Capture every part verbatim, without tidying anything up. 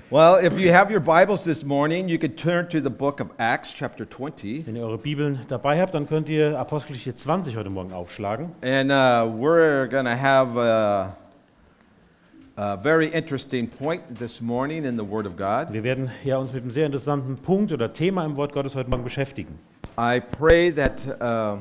Well, if you have your Bibles this morning, you could turn to the book of Acts, chapter twenty. Wenn ihr eure Bibeln dabei habt, dann könnt ihr Apostelgeschichte zwanzig heute Morgen aufschlagen. And uh, we're going to have a, a very interesting point this morning in the Word of God. Wir werden ja uns mit einem sehr interessanten Punkt oder Thema im Wort Gottes heute Morgen beschäftigen. I pray that uh,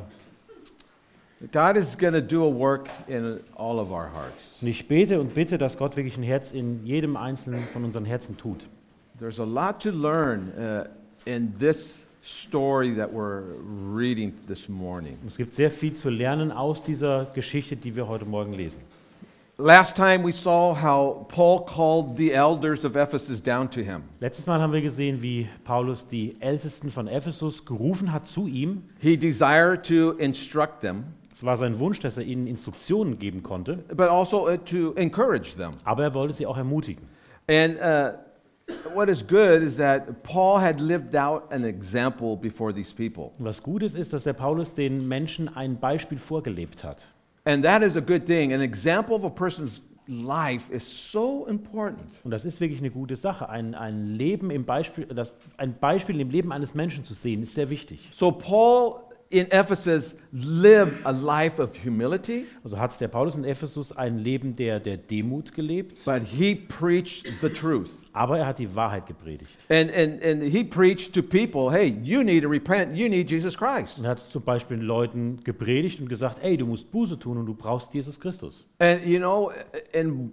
God is going to do a work in all of our hearts. Und ich bete und bitte, dass Gott wirklich ein Herz in jedem einzelnen von unseren Herzen tut. There's a lot to learn uh, in this story that we're reading this morning. Und es gibt sehr viel zu lernen aus dieser Geschichte, die wir heute Morgen lesen. Last time we saw how Paul called the elders of Ephesus down to him. Letztes Mal haben wir gesehen, wie Paulus die Ältesten von Ephesus gerufen hat zu ihm. He desired to instruct them, Es war sein Wunsch, dass er ihnen Instruktionen geben konnte, but also uh, to encourage them. aber er wollte sie auch ermutigen. And uh, what is good is that Paul had lived out an example before these people. Und was Gutes ist, dass der Paulus den Menschen ein Beispiel vorgelebt hat. And that is a good thing. An example of a person's life is so important. Und das ist wirklich eine gute Sache. Ein, ein Leben im Beispiel, das, ein Beispiel im Leben eines Menschen zu sehen, ist sehr wichtig. So Paul in Ephesus lived a life of humility, Also hat der Paulus in Ephesus ein Leben der, der Demut gelebt, but he preached the truth. aber er hat die Wahrheit gepredigt. And, and, and he preached to people, hey, you need to repent, you need Jesus Christ. Und er hat zum Beispiel den Leuten gepredigt und gesagt, ey, du musst Buße tun und du brauchst Jesus Christus. And you know, and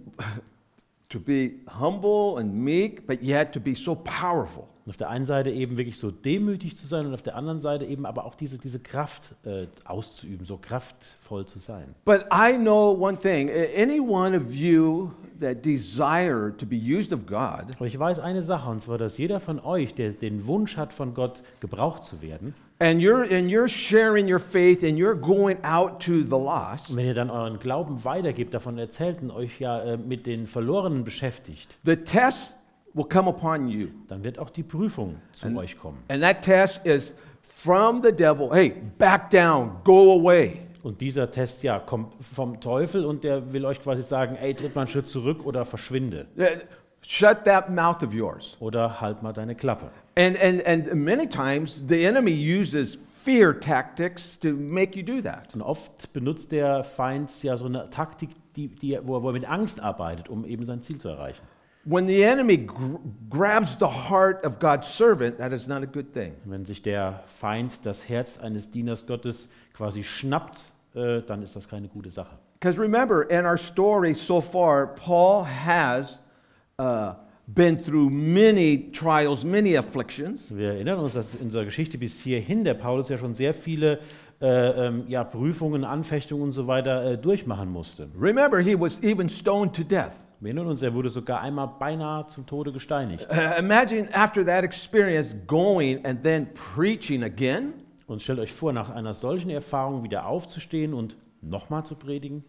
to be humble and meek, but yet to be so powerful. Und auf der einen Seite eben wirklich so demütig zu sein und auf der anderen Seite eben aber auch diese, diese Kraft äh, auszuüben, so kraftvoll zu sein. But I know one thing, any one of you that desire to be used of God, Aber ich weiß eine Sache, und zwar, dass jeder von euch, der den Wunsch hat, von Gott gebraucht zu werden, and you're and you're sharing your faith and you're going out to the lost, und wenn ihr dann euren Glauben weitergebt, davon erzählt und euch ja äh, mit den Verlorenen beschäftigt, the test will come upon you. dann wird auch die Prüfung zu euch kommen. And that test is from the devil. Hey, back down, go away. Und dieser Test ja kommt vom Teufel und der will euch quasi sagen, ey, tritt mal einen Schritt zurück oder verschwinde. Uh, Shut that mouth of yours. Oder halt mal deine Klappe. And and and many times the enemy uses fear tactics to make you do that. Und oft benutzt der Feind ja so eine Taktik, die, die, wo, er, wo er mit Angst arbeitet, um eben sein Ziel zu erreichen. When the enemy gr- grabs the heart of God's servant, that is not a good thing. Wenn sich der Feind das Herz eines Dieners Gottes quasi schnappt, äh, dann ist das keine gute Sache. Because remember, in our story so far, Paul has uh, been through many trials, many afflictions. Wir erinnern uns, dass in unserer Geschichte bis hierhin der Paulus ja schon sehr viele äh, ähm, ja, Prüfungen, Anfechtungen und so weiter äh, durchmachen musste. Remember, he was even stoned to death. Wir erinnern uns, er wurde sogar einmal beinahe zum Tode gesteinigt. Uh, imagine after that experience going and then preaching again. Und stellt euch vor, nach einer solchen Erfahrung wieder aufzustehen und nochmal zu predigen.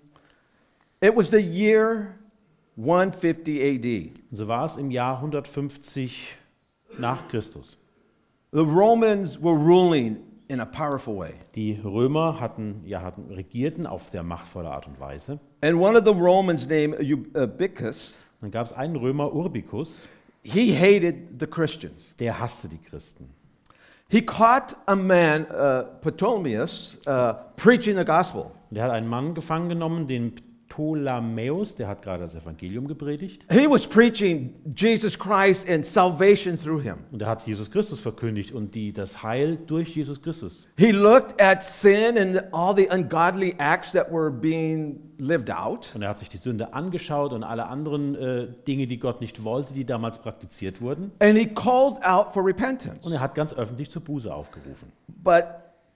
It was the year one fifty A D. Und so war es im Jahr hundertfünfzig nach Christus. The Romans were ruling in a powerful way. Die Römer hatten, ja, hatten regierten auf sehr machtvolle Art und Weise. And one of the Romans named Ubicus, Dann gab es einen Römer, Urbicus, he hated the Christians. der hasste die Christen. He caught a man, uh, Ptolemaeus, uh, preaching the gospel. Und er hat einen Mann gefangen genommen, den Ptolemäus, der hat gerade das Evangelium gepredigt. He was preaching Jesus Christ and salvation through him. Und er hat Jesus Christus verkündigt und die, das Heil durch Jesus Christus. He looked at sin and all the ungodly acts that were being lived out. Und er hat sich die Sünde angeschaut und alle anderen äh, Dinge, die Gott nicht wollte, die damals praktiziert wurden. And he called out for repentance. Und er hat ganz öffentlich zur Buße aufgerufen. But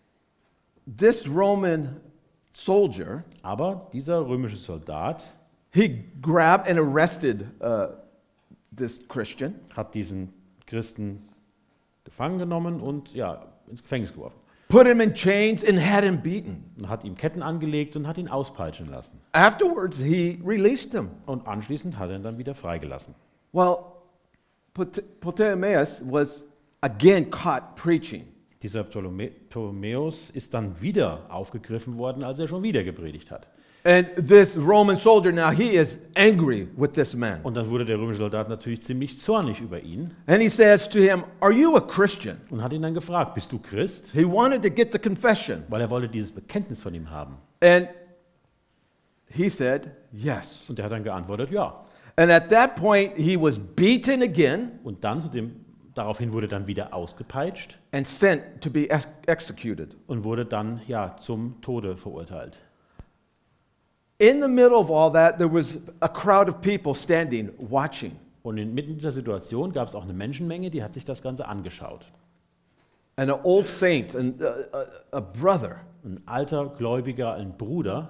this Roman soldier, Aber dieser römische Soldat he grabbed and arrested uh, this Christian. hat diesen Christen gefangen genommen und ja, ins Gefängnis geworfen. Put him in chains and had him beaten. Und hat ihm Ketten angelegt und hat ihn auspeitschen lassen. Afterwards, he released him. Und anschließend hat er ihn dann wieder freigelassen. Well, Ptolemaeus Ptolemaeus was again caught preaching. Dieser Ptolome- Ptolemäus ist dann wieder aufgegriffen worden, als er schon wieder gepredigt hat. And this Roman soldier now, he is angry with this man. Und dann wurde der römische Soldat natürlich ziemlich zornig über ihn And he says to him, "Are you a Christian?" und hat ihn dann gefragt, bist du Christ? He wanted to get the confession. Weil er wollte dieses Bekenntnis von ihm haben. And he said, "Yes." Und er hat dann geantwortet, ja. And at that point, he was beaten again Und dann zu dem, daraufhin wurde dann wieder ausgepeitscht and sent to be ex- executed. und wurde dann ja zum Tode verurteilt. In the middle of all that, there was a crowd of people standing, watching. Und inmitten dieser Situation gab es auch eine Menschenmenge, die hat sich das Ganze angeschaut. And an old saint, and a, a, a brother, Ein alter Gläubiger, ein Bruder,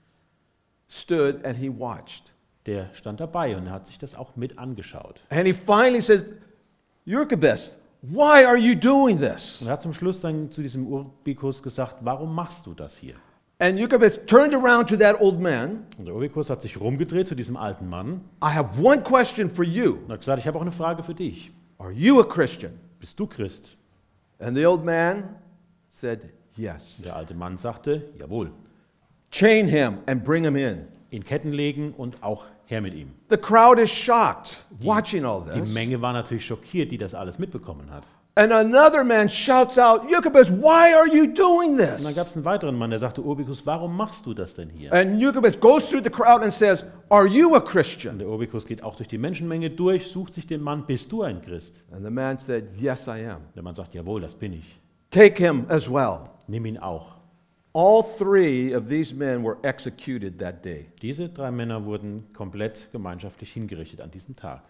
stood and he watched. der stand dabei und hat sich das auch mit angeschaut. And he finally says, "Eutychus, why are you doing this?" Und er hat zum Schluss dann zu diesem Urbikus gesagt, warum machst du das hier? And Eutychus turned around to that old man. Und der Urbikus hat sich rumgedreht zu diesem alten Mann "I have one question for you. und hat gesagt, ich habe auch eine Frage für dich. Are you a Christian?" Bist du Christ? And the old man said, "Yes." Und der alte Mann sagte, jawohl. "Chain him and bring him in." In Ketten legen und auch her mit ihm. The crowd is shocked watching all Die this. Menge war natürlich schockiert, die das alles mitbekommen hat. And another man shouts out, "Eutychus, why are you doing Und dann this?" gab es einen weiteren Mann, der sagte, Urbikus, warum machst du das denn hier? And Eutychus goes through the crowd and says, "Are you a Und Christian?" der Urbikus geht auch durch die Menschenmenge durch, sucht sich den Mann, bist du ein Christ? And the man said, "Yes, I am." Der Mann sagt, jawohl, das bin ich. Take him as well. Nimm ihn auch. All three of these men were executed that day, Diese drei Männer wurden komplett gemeinschaftlich hingerichtet an diesem Tag.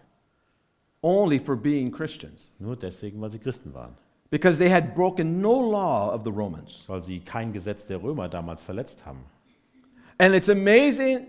only for being Christians, Nur deswegen, weil sie Christen waren. because they had broken no law of the Romans. Weil sie kein Gesetz der Römer damals verletzt haben. And it's amazing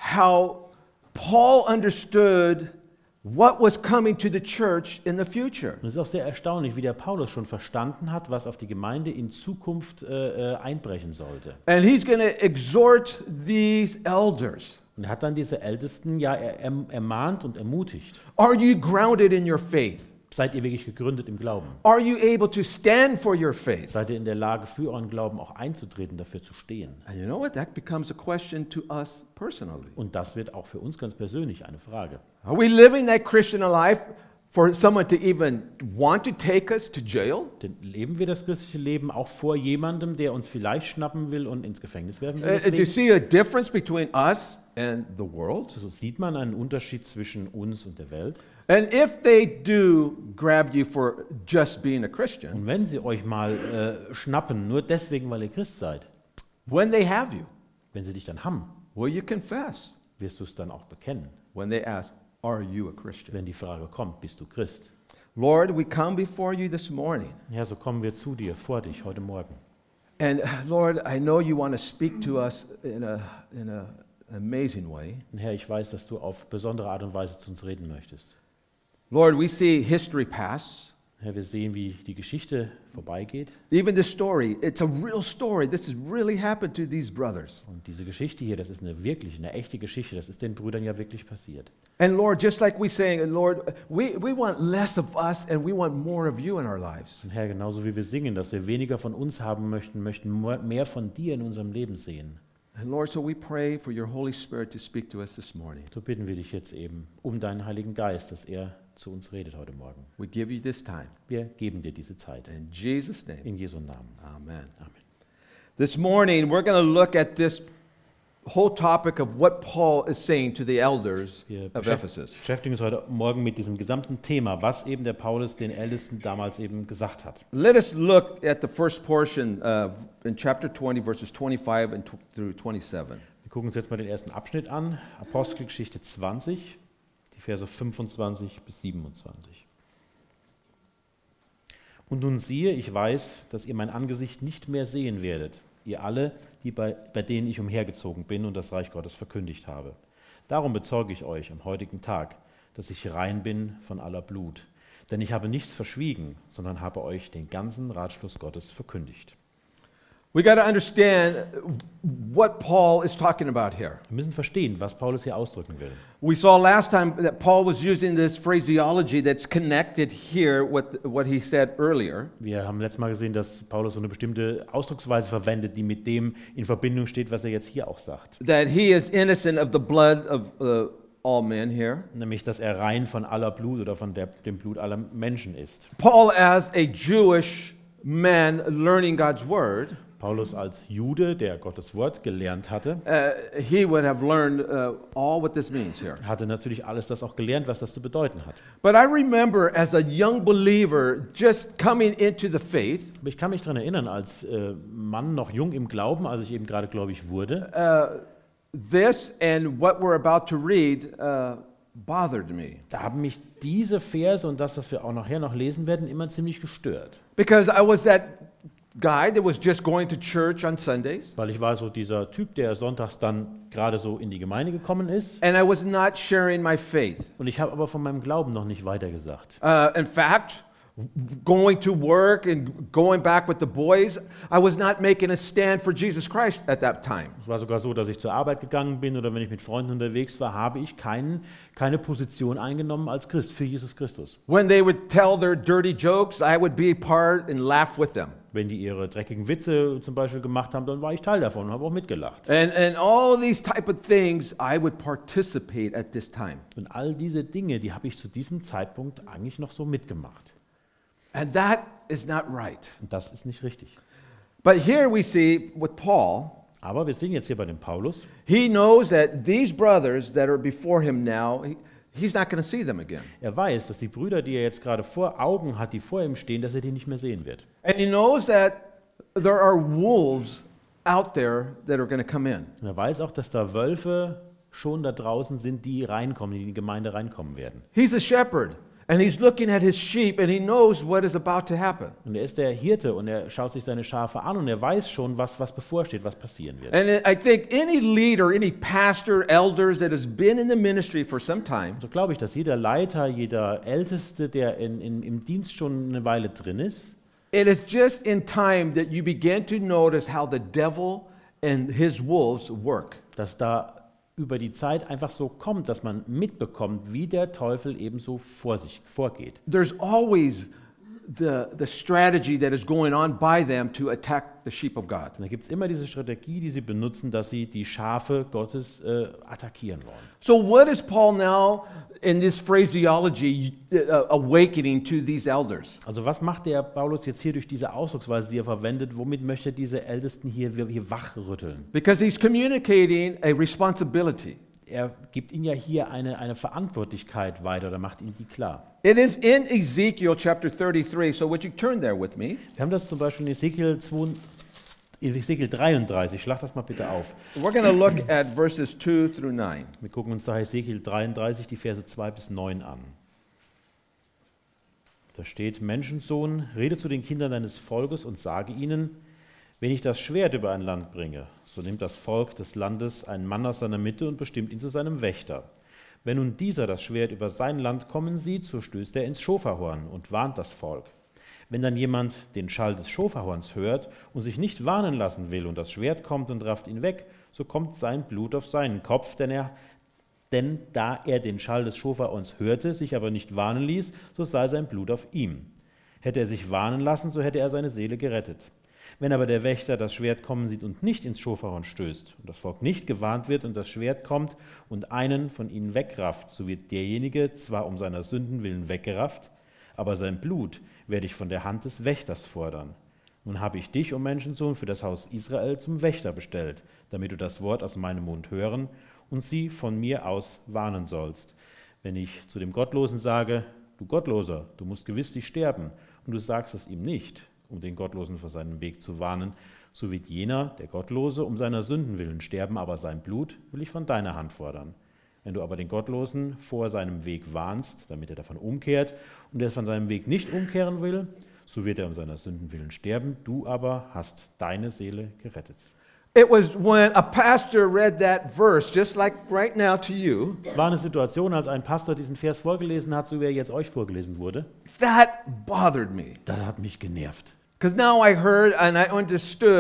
how Paul understood what was coming to the church in the future. Und es ist auch sehr erstaunlich, wie der Paulus schon verstanden hat, was auf die Gemeinde in Zukunft äh, äh, einbrechen sollte. And he's going to exhort these elders. Und er hat dann diese Ältesten ja er, erm- ermahnt und ermutigt. Are you grounded in your faith? Seid ihr wirklich gegründet im Glauben? Are you able to stand for your faith? Seid ihr in der Lage, für euren Glauben auch einzutreten, dafür zu stehen? And you know what? That becomes a question to us personally. Und das wird auch für uns ganz persönlich eine Frage. Are we living that Christian life for someone to even want to take us to jail? Denn leben wir das christliche Leben auch vor jemandem, der uns vielleicht schnappen will und ins Gefängnis werfen will? Uh, do you deswegen? see a difference between us and the world? So sieht man einen Unterschied zwischen uns und der Welt. And if they do grab you for just being a Christian, Und wenn sie euch mal äh, schnappen, nur deswegen, weil ihr Christ seid, when they have you, wenn sie dich dann haben, will you confess? wirst du es dann auch bekennen, When they ask, "Are you a Christian?" wenn die Frage kommt, bist du Christ? Lord, we come before you this morning. Ja, so kommen wir zu dir, vor dich, heute Morgen. And uh, Lord, I know you want to speak to us in a in a amazing way. Und Herr, ich weiß, dass du auf besondere Art und Weise zu uns reden möchtest. Lord, we see history pass. Herr, wir sehen, wie die Geschichte vorbeigeht. Even this story, it's a real story. This has really happened to these brothers. Und diese Geschichte hier, das ist eine wirklich, eine echte Geschichte. Das ist den Brüdern ja wirklich passiert. And Lord, just like we saying, and Lord, we, we want less of us and we want more of you in our lives. Und Herr, genauso wie wir singen, dass wir weniger von uns haben möchten, möchten mehr von dir in unserem Leben sehen. And Lord, so we pray for your Holy Spirit to speak to us this morning. So bitten wir dich jetzt eben um deinen Heiligen Geist, dass er zu uns redet heute Morgen. We give you this time. Wir geben dir diese Zeit. In Jesus' name, In Jesu Namen. amen. Amen. This morning, we're going to look at this whole topic of what Paul is saying to the elders Wir of beschäft- Ephesus. beschäftigen uns heute Morgen mit diesem gesamten Thema, was eben der Paulus den Ältesten damals eben gesagt hat. Let us look at the first portion of, in chapter twenty, verses twenty-five and tw- through twenty-seven. Wir gucken uns jetzt mal den ersten Abschnitt an, Apostelgeschichte zwanzig, die Verse fünfundzwanzig bis siebenundzwanzig. Und nun siehe, ich weiß, dass ihr mein Angesicht nicht mehr sehen werdet, ihr alle, die bei, bei denen ich umhergezogen bin und das Reich Gottes verkündigt habe. Darum bezeuge ich euch am heutigen Tag, dass ich rein bin von aller Blut. Denn ich habe nichts verschwiegen, sondern habe euch den ganzen Ratschluss Gottes verkündigt. We got to understand what Paul is talking about here. Wir müssen verstehen, was Paulus hier ausdrücken will. We saw last time that Paul was using this phraseology that's connected here with what he said earlier. Wir haben letztes Mal gesehen, dass Paulus so eine bestimmte Ausdrucksweise verwendet, die mit dem in Verbindung steht, was er jetzt hier auch sagt. That he is innocent of the blood of uh, all men here. Nämlich, dass er rein von aller Blut oder von der, dem Blut aller Menschen ist. Paul, as a Jewish man learning God's word, Paulus als Jude, der Gottes Wort gelernt hatte, uh, he would have learned uh, all what this means here. hatte natürlich alles das auch gelernt, was das zu bedeuten hat. But I remember as a young believer just coming into the faith, Aber ich kann mich daran erinnern, als äh, Mann noch jung im Glauben, als ich eben gerade gläubig wurde, uh, this and what we're about to read uh, bothered me. da haben mich diese Verse und das, was wir auch nachher noch lesen werden, immer ziemlich gestört. Because I was that guy that was just going to church on Sundays, Weil ich war so dieser Typ, der sonntags dann gerade so in die Gemeinde gekommen ist. and I was not sharing my faith. Und ich habe aber von meinem Glauben noch nicht weitergesagt. Uh, in fact, going to work and going back with the boys, I was not making a stand for Jesus Christ at that time. Es war sogar so, dass ich zur Arbeit gegangen bin oder wenn ich mit Freunden unterwegs war, habe ich keinen, keine Position eingenommen als Christ für Jesus Christus. When they would tell their dirty jokes, I would be part and laugh with them. Wenn die ihre dreckigen Witze zum Beispiel gemacht haben, dann war ich Teil davon und habe auch mitgelacht. And, and all these type of things, I would participate at this time. Und all diese Dinge, die habe ich zu diesem Zeitpunkt eigentlich noch so mitgemacht. And that is not right. Und das ist nicht richtig. But here we see with Paul, Aber wir sehen jetzt hier bei dem Paulus, he knows that these brothers that are before him now, he, he's not going to see them again. er weiß, dass die Brüder, die er jetzt gerade vor Augen hat, die vor ihm stehen, dass er die nicht mehr sehen wird. And he knows that there are wolves out there that are going to come in. Und er weiß auch, dass da Wölfe schon da draußen sind, die reinkommen, die in die Gemeinde reinkommen werden. He's a shepherd, and he's looking at his sheep, and he knows what is about to happen. Und er ist der Hirte und er schaut sich seine Schafe an und er weiß schon, was, was bevorsteht, was passieren wird. And I think any leader, any pastor, elders that has been in the ministry for some time, So glaube ich, dass jeder Leiter, jeder Älteste, der in, in, im Dienst schon eine Weile drin ist, it is just in time that you begin to notice how the devil and his wolves work. dass da über die Zeit einfach so kommt, dass man mitbekommt, wie der Teufel eben so vor sich vorgeht. There's always the, the strategy that is going on by them to attack the sheep of God. Und da gibt es immer diese Strategie, die sie benutzen, dass sie die Schafe Gottes äh, attackieren wollen. So what is Paul now in this phraseology uh, awakening to these elders? Also was macht der Paulus jetzt hier durch diese Ausdrucksweise, die er verwendet, womit möchte er diese Ältesten hier, hier wachrütteln? Because he's communicating a responsibility. Er gibt ihnen ja hier eine, eine Verantwortlichkeit weiter oder macht ihnen die klar. It is in Ezekiel chapter thirty-three, so would you turn there with me? Wir haben das zum Beispiel in Ezekiel, zwei, in Ezekiel dreiunddreißig, schlag das mal bitte auf. We're going to look at verses two through nine. Wir gucken uns da Ezekiel dreiunddreißig, die Verse zwei bis neun an. Da steht, Menschensohn, rede zu den Kindern deines Volkes und sage ihnen, wenn ich das Schwert über ein Land bringe, so nimmt das Volk des Landes einen Mann aus seiner Mitte und bestimmt ihn zu seinem Wächter. Wenn nun dieser das Schwert über sein Land kommen sieht, so stößt er ins Schofahorn und warnt das Volk. Wenn dann jemand den Schall des Schofahorns hört und sich nicht warnen lassen will und das Schwert kommt und rafft ihn weg, so kommt sein Blut auf seinen Kopf, denn, er, denn da er den Schall des Schofahorns hörte, sich aber nicht warnen ließ, so sei sein Blut auf ihm. Hätte er sich warnen lassen, so hätte er seine Seele gerettet. Wenn aber der Wächter das Schwert kommen sieht und nicht ins Schofahorn stößt und das Volk nicht gewarnt wird und das Schwert kommt und einen von ihnen wegrafft, so wird derjenige zwar um seiner Sünden willen weggerafft, aber sein Blut werde ich von der Hand des Wächters fordern. Nun habe ich dich, o Menschensohn, für das Haus Israel zum Wächter bestellt, damit du das Wort aus meinem Mund hören und sie von mir aus warnen sollst. Wenn ich zu dem Gottlosen sage, du Gottloser, du musst gewisslich sterben, und du sagst es ihm nicht, um den Gottlosen vor seinem Weg zu warnen, so wird jener, der Gottlose, um seiner Sünden willen sterben, aber sein Blut will ich von deiner Hand fordern. Wenn du aber den Gottlosen vor seinem Weg warnst, damit er davon umkehrt und er von seinem Weg nicht umkehren will, so wird er um seiner Sünden willen sterben, du aber hast deine Seele gerettet. It was when a pastor read that verse, just like right now to you, Es war eine Situation, als ein Pastor diesen Vers vorgelesen hat, so wie er jetzt euch vorgelesen wurde. that bothered me. Das hat mich genervt. Because now I heard and I understood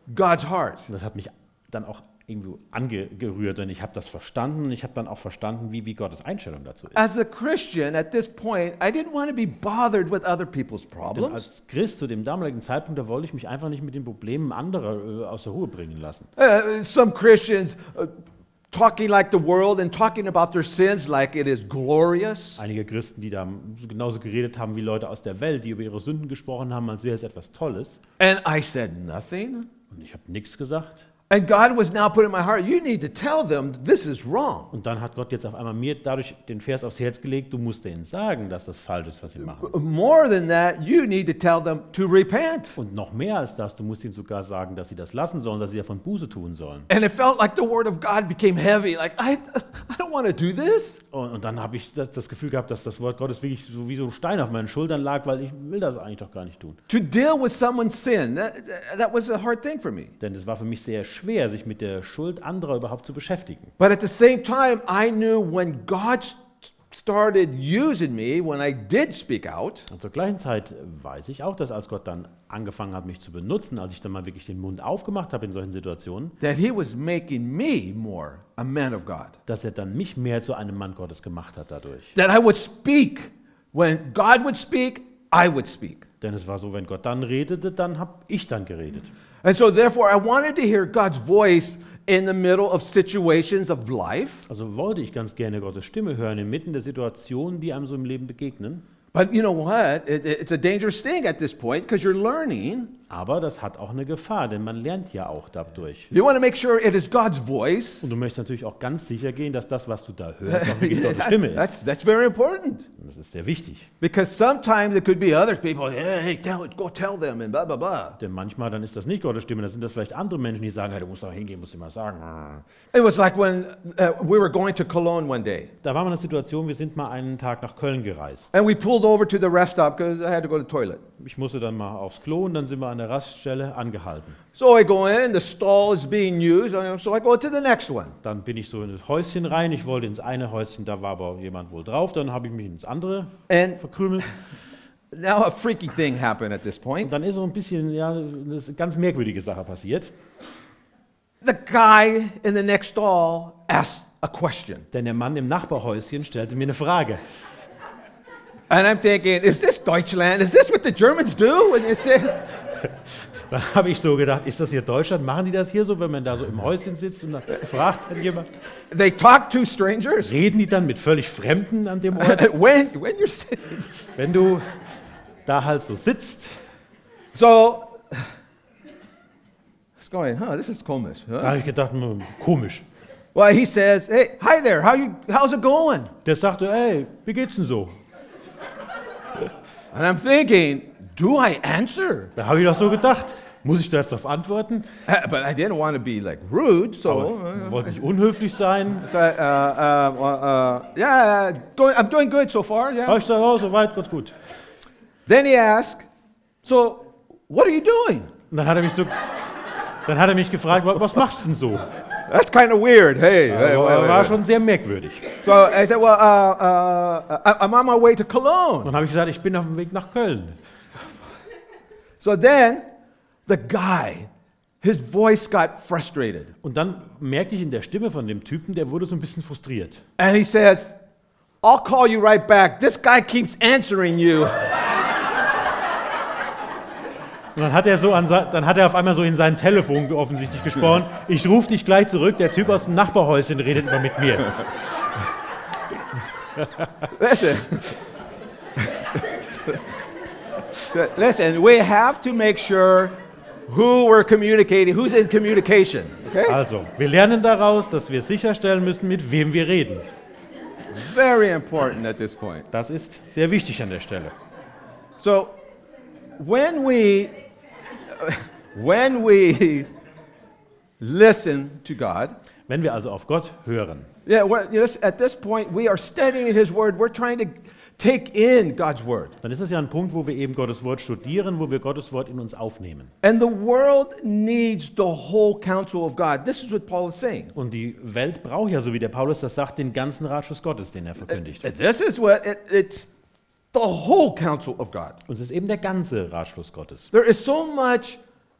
God's heart. Und das hat mich dann auch irgendwie angerührt und ich habe das verstanden und ich habe dann auch verstanden, wie, wie Gottes Einstellung dazu ist. As a Christian at this point, I didn't want to be bothered with other people's Denn problems. als Christ zu dem damaligen Zeitpunkt, da wollte ich mich einfach nicht mit den Problemen anderer äh, aus der Ruhe bringen lassen. Uh, some Christians uh, talking like the world and talking about their sins like it is glorious. Einige Christen, die da genauso geredet haben wie Leute aus der Welt, die über ihre Sünden gesprochen haben, als wäre es etwas Tolles. And I said nothing. Und ich habe nichts gesagt. And God was now putting in my heart, you need to tell them this is wrong. Und dann hat Gott jetzt auf einmal mir dadurch den Vers aufs Herz gelegt, du musst denen sagen, dass das falsch ist, was sie machen. More than that, you need to tell them to repent. Und noch mehr als das, du musst ihnen sogar sagen, dass sie das lassen sollen, dass sie davon Buße tun sollen. And it felt like the word of God became heavy. Like, I, I don't want to do this. Und, und dann habe ich das, das Gefühl gehabt, dass das Wort Gottes wirklich so wie so ein Stein auf meinen Schultern lag, weil ich will das eigentlich doch gar nicht tun. To deal with someone's sin, that, that was a hard thing for me. Denn es war für mich sehr schwer, sich mit der Schuld anderer überhaupt zu beschäftigen. But at the same time, I knew when God st- started using me, when I did speak out, Und zur gleichen Zeit weiß ich auch, dass als Gott dann angefangen hat, mich zu benutzen, als ich dann mal wirklich den Mund aufgemacht habe in solchen Situationen, that He was making me more a man of God. dass er dann mich mehr zu einem Mann Gottes gemacht hat dadurch. That I would speak. When God would speak, I would speak. Denn es war so, wenn Gott dann redete, dann habe ich dann geredet. And so therefore, I wanted to hear God's voice in the middle of situations of life. Also wollte ich ganz gerne Gottes Stimme hören, inmitten der Situationen, die einem so im Leben begegnen. But you know what? It, it's a dangerous thing at this point because you're learning. Aber das hat auch eine Gefahr, denn man lernt ja auch dadurch. You want to make sure it is God's voice. Und du möchtest natürlich auch ganz sicher gehen, dass das, was du da hörst, auch wirklich Gottes Stimme ist. That's, that's very important. Und das ist sehr wichtig. Because sometimes it could be other people, hey, hey tell, go tell them and blah, blah, blah. Denn manchmal dann ist das nicht Gottes Stimme, dann sind das vielleicht andere Menschen, die sagen, hey, du musst doch hingehen, musst du mal sagen. It was like when uh, we were going to Cologne one day. Da war mal eine Situation, wir sind mal einen Tag nach Köln gereist. And we pulled over to the rest stop because I had to go to the toilet. Ich musste dann mal aufs Klo und dann sind wir an der Raststelle angehalten. So I go in and the stall is being used, so I go to the next one. Dann bin ich so in das Häuschen rein, ich wollte ins eine Häuschen, da war aber jemand wohl drauf, dann habe ich mich ins andere And verkrümelt. now a freaky thing happened at this Und point. dann ist so ein bisschen, ja, eine ganz merkwürdige Sache passiert. The guy in the next stall asked a question. Denn der Mann im Nachbarhäuschen stellte mir eine Frage. And I'm thinking, is this Deutschland? Is this what the Germans do when you say? Da habe ich so gedacht, ist das hier Deutschland? Machen die das hier so, wenn man da so im Häuschen sitzt und dann fragt dann jemand? They talk to strangers. Reden die dann mit völlig Fremden an dem Ort? when, when you're sitting. Wenn du da halt so sitzt, So, it's going, huh, this is komisch. da Huh? habe ich gedacht, hm, komisch. Well, he says, hey, hi there, how you, how's it going? Der sagte, ey, wie geht's denn so? And I'm thinking, do I answer? Da habe ich doch so gedacht, muss ich da jetzt darauf antworten? Uh, But I didn't want to be like rude, so, Aber uh, ich wollte nicht unhöflich sein. so uh, uh, uh, uh, yeah, going, I'm doing good so far, yeah. Aber ich sage, oh, soweit, Gott gut. Then he asked, so what are you doing? Und dann hat er mich so, dann hat er mich gefragt, "Wa- was machst du denn so? That's kind of weird. Hey, hey Aber wait, er wait, war wait. schon sehr merkwürdig. So I said, well, uh, uh, I- I'm on my way to Cologne. Und dann habe ich gesagt, ich bin auf dem Weg nach Köln. So then the guy, his voice got frustrated. Und dann merke ich in der Stimme von dem Typen, der wurde so ein bisschen frustriert. And he says, I'll call you right back. This guy keeps answering you. Und dann hat er so an, se- dann hat er auf einmal so in sein Telefon offensichtlich gesprochen. Ich rufe dich gleich zurück. Der Typ aus dem Nachbarhäuschen redet immer mit mir. Listen. So, listen, we have to make sure who we're communicating, who's in communication. Okay? Also, wir lernen daraus, dass wir sicherstellen müssen, mit wem wir reden. Very important at this point. Das ist sehr wichtig an der Stelle. So when we when we listen to God, Wenn wir also auf Gott hören, yeah, we're, you know, at this point we are studying His Word. We're trying to take in God's Word, dann ist es ja ein Punkt, wo wir eben Gottes Wort studieren, wo wir Gottes Wort in uns aufnehmen. and the world needs the whole counsel of God. This is what Paul is saying. Und die Welt braucht ja, so wie der Paulus das sagt, den ganzen Ratschluss Gottes, den er verkündigt. This is what it, it's the whole counsel of God. Und es ist eben der ganze Ratschluss Gottes. There is so much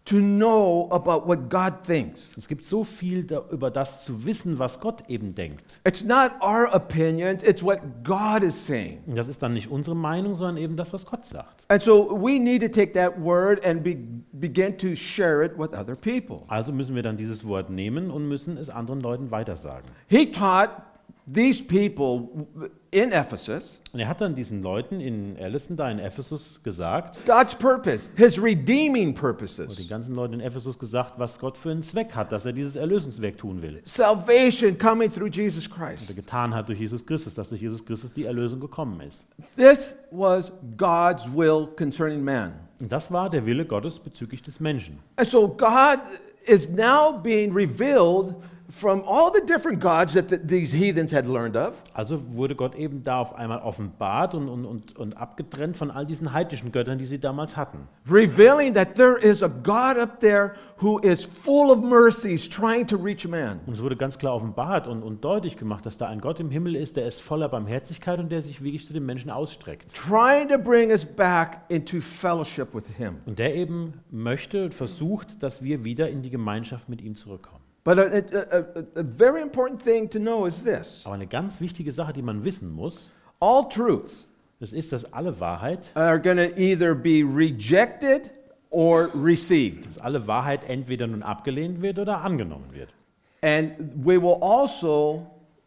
to know about what God thinks. Es gibt so viel da, über das zu wissen, was Gott eben denkt. It's not our opinions, it's what God is saying. Und das ist dann nicht unsere Meinung, sondern eben das, was Gott sagt. And so we need to take that word and be, begin to share it with other people. Also müssen wir dann dieses Wort nehmen und müssen es anderen Leuten weitersagen. He taught these people in Ephesus Und er hat dann diesen Leuten in Allison da in Ephesus gesagt, God's purpose, his redeeming und den purposes. ganzen Leuten in Ephesus gesagt, was Gott für einen Zweck hat, dass er dieses Erlösungswerk tun will. Salvation coming through Jesus Was er Christ. getan hat durch Jesus Christus, dass durch Jesus Christus die Erlösung gekommen ist. This was God's will concerning man. Und das war der Wille Gottes bezüglich des Menschen. And so God is now being revealed from all the different gods that the, these heathens had learned of. Also wurde Gott eben da auf einmal offenbart und, und, und, und abgetrennt von all diesen heidnischen Göttern, die sie damals hatten. Revealing that there is a God up there who is full of mercies trying to reach man. Und es wurde ganz klar offenbart und, und deutlich gemacht, dass da ein Gott im Himmel ist, der ist voller Barmherzigkeit und der sich wirklich zu den Menschen ausstreckt. Trying to bring us back into fellowship with him. Und der eben möchte und versucht, dass wir wieder in die Gemeinschaft mit ihm zurückkommen. But a, a, a, a very important thing to know is this. Aber eine ganz wichtige Sache, die man wissen muss, All truths das ist, dass alle Wahrheit, are going to either be rejected or received. dass alle Wahrheit entweder nun abgelehnt wird oder angenommen wird. And we will also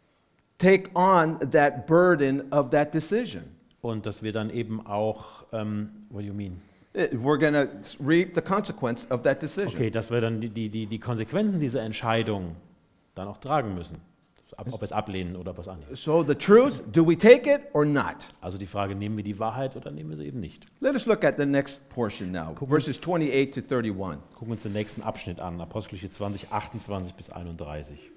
take on that burden of that decision. Und dass wir dann eben auch, ähm, what do you mean? It- We're going to reap the consequence of that decision. Okay, dass wir dann die, die, die, die Konsequenzen dieser Entscheidung dann auch tragen müssen. Ob ob wir es ablehnen oder was annehmen. So the truth, do we take it or not? Also die Frage, nehmen wir die Wahrheit oder nehmen wir sie eben nicht? Let us look at the next portion now, verses twenty-eight to thirty-one. Gucken wir uns den nächsten Abschnitt an, Apostelgeschichte zwanzig, achtundzwanzig bis einunddreißig.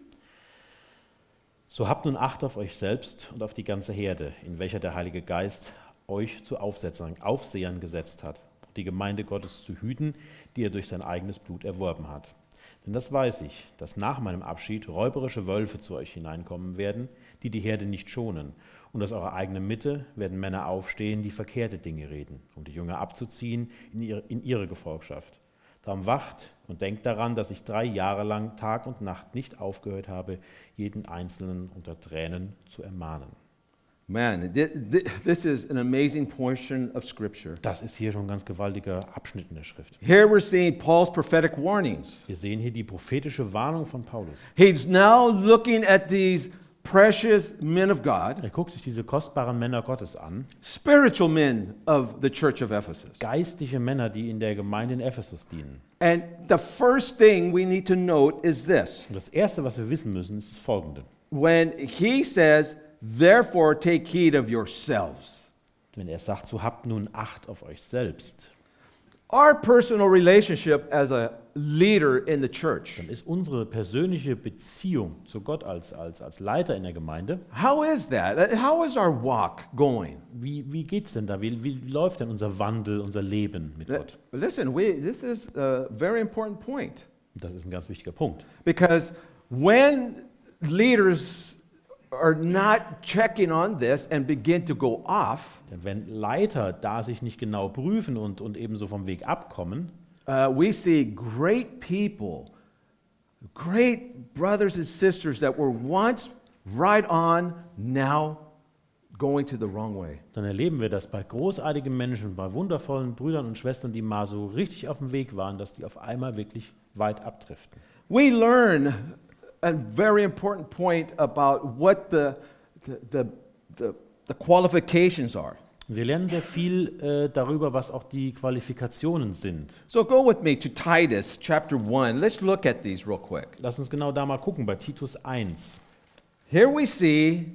So habt nun Acht auf euch selbst und auf die ganze Herde, in welcher der Heilige Geist euch zu Aufsetzern, Aufsehern gesetzt hat, die Gemeinde Gottes zu hüten, die er durch sein eigenes Blut erworben hat. Denn das weiß ich, dass nach meinem Abschied räuberische Wölfe zu euch hineinkommen werden, die die Herde nicht schonen. Und aus eurer eigenen Mitte werden Männer aufstehen, die verkehrte Dinge reden, um die Jünger abzuziehen in ihre, in ihre Gefolgschaft. Darum wacht und denkt daran, dass ich drei Jahre lang Tag und Nacht nicht aufgehört habe, jeden Einzelnen unter Tränen zu ermahnen. Man, thi- thi- this is an amazing portion of Scripture. Das ist hier schon ein ganz gewaltiger Abschnitt in der Schrift. Here we're seeing Paul's prophetic warnings. Wir sehen hier die prophetische Warnung von Paulus. He's now looking at these precious men of God, Er guckt sich diese kostbaren Männer Gottes an, spiritual men of the church of Ephesus. geistliche Männer, die in der Gemeinde in Ephesus dienen. And the first thing we need to note is this. Und das Erste, was wir wissen müssen, ist das Folgende. When he says, therefore take heed of yourselves. Wenn er sagt, so habt nun Acht auf euch selbst, Our personal relationship as a leader in the church, dann ist unsere persönliche Beziehung zu Gott als, als, als Leiter in der Gemeinde, how is that? How is our walk going? wie, wie geht es denn da? Wie, wie läuft denn unser Wandel, unser Leben mit Gott? Listen, we, this is a very important point. Und das ist ein ganz wichtiger Punkt. Because when leaders are not checking on this and begin to go off, Denn wenn Leiter da sich nicht genau prüfen und, und ebenso vom Weg abkommen, uh, we see great people, great brothers and sisters that were once right on, now going to the wrong way. dann erleben wir das bei großartigen Menschen, bei wundervollen Brüdern und Schwestern, die mal so richtig auf dem Weg waren, dass die auf einmal wirklich weit abdriften. We learn a very important point about what the, the, the, the, the qualifications are. Wir lernen sehr viel äh, darüber, was auch die Qualifikationen sind. So go with me to Titus chapter one. Let's look at these real quick. Lass uns genau da mal gucken, bei Titus eins. Here we see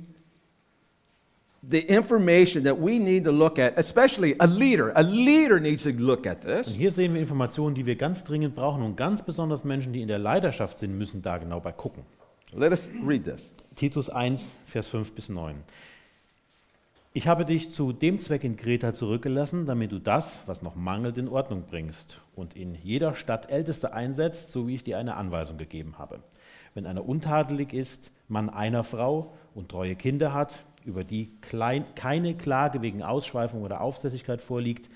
the information that we need to look at, especially a leader. A leader needs to look at Und this. hier sehen wir Informationen, die wir ganz dringend brauchen und ganz besonders Menschen, die in der Leiterschaft sind, müssen da genau bei gucken. Let us read this. Titus eins, Vers fünf bis neun. Ich habe dich zu dem Zweck in Kreta zurückgelassen, damit du das, was noch mangelt, in Ordnung bringst und in jeder Stadt Älteste einsetzt, so wie ich dir eine Anweisung gegeben habe. Wenn einer untadelig ist, Mann einer Frau und treue Kinder hat, über die klein, keine Klage wegen Ausschweifung oder Aufsässigkeit vorliegt,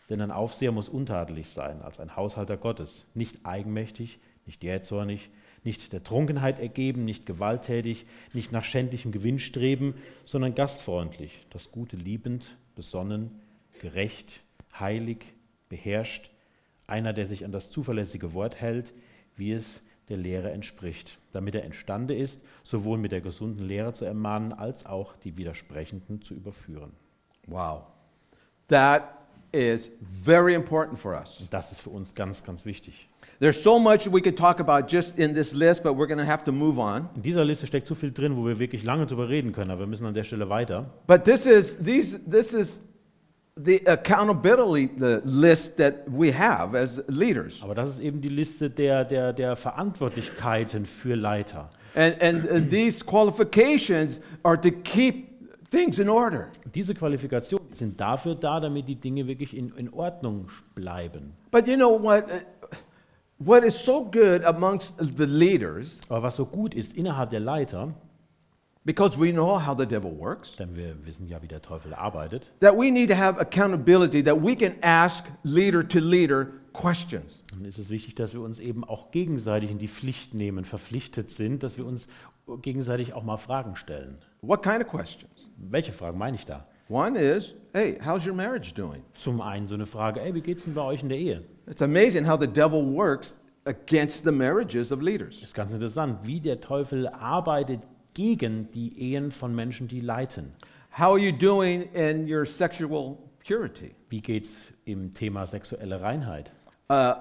Denn ein Aufseher muss untadelig sein, als ein Haushalter Gottes, nicht eigenmächtig, nicht jähzornig, nicht der Trunkenheit ergeben, nicht gewalttätig, nicht nach schändlichem Gewinn streben, sondern gastfreundlich, das Gute liebend, besonnen, gerecht, heilig, beherrscht, einer, der sich an das zuverlässige Wort hält, wie es der Lehre entspricht, damit er imstande ist, sowohl mit der gesunden Lehre zu ermahnen, als auch die Widersprechenden zu überführen. Wow. That is very important for us. Und das ist für uns ganz, ganz wichtig. There's so much we could talk about just in this list, but we're going to have to move on. In dieser Liste steckt so viel drin, wo wir wirklich lange drüber reden können, aber wir müssen an der Stelle weiter. But this is these this is the accountability the list that we have as leaders. Aber das ist eben die Liste der, der, der Verantwortlichkeiten für Leiter. And, and and these qualifications are to keep things in order. Und diese Qualifikationen sind dafür da, damit die Dinge wirklich in, in Ordnung bleiben. But you know what? uh, What is so good amongst the leaders, Aber was so gut ist innerhalb der Leiter, because we know how the devil works, denn wir wissen ja, wie der Teufel arbeitet, that we need to have accountability, that we can ask leader to leader questions. dann ist es wichtig, dass wir uns eben auch gegenseitig in die Pflicht nehmen, verpflichtet sind, dass wir uns gegenseitig auch mal Fragen stellen. What kind of questions? Welche Fragen meine ich da? One is, hey, how's your marriage doing? Zum einen so eine Frage, ey, wie geht's denn bei euch in der Ehe? It's amazing how the devil works against the marriages of leaders. Das ist ganz interessant, wie der Teufel arbeitet gegen die Ehen von Menschen, die leiten. How are you doing in your sexual purity? Wie geht's im Thema sexuelle Reinheit? Uh,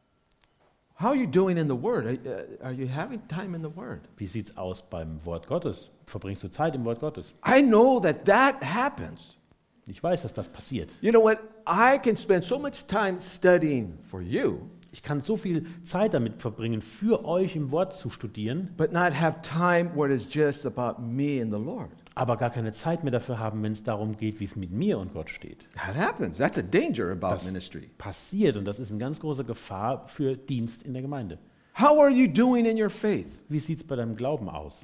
how are you doing in the Word? Are, uh, are you having time in the Word? Wie sieht's aus beim Wort Gottes? Verbringst du Zeit im Wort Gottes? I know that that happens. Ich weiß, dass das passiert. You know what? I can spend so much time studying for you, Ich kann so viel Zeit damit verbringen, für euch im Wort zu studieren, but not have time where it's just about me and the Lord. aber gar keine Zeit mehr dafür haben, wenn es darum geht, wie es mit mir und Gott steht. That happens. That's a danger about Das ministry. passiert und das ist eine ganz große Gefahr für Dienst in der Gemeinde. How are you doing in your faith? Wie sieht es bei deinem Glauben aus?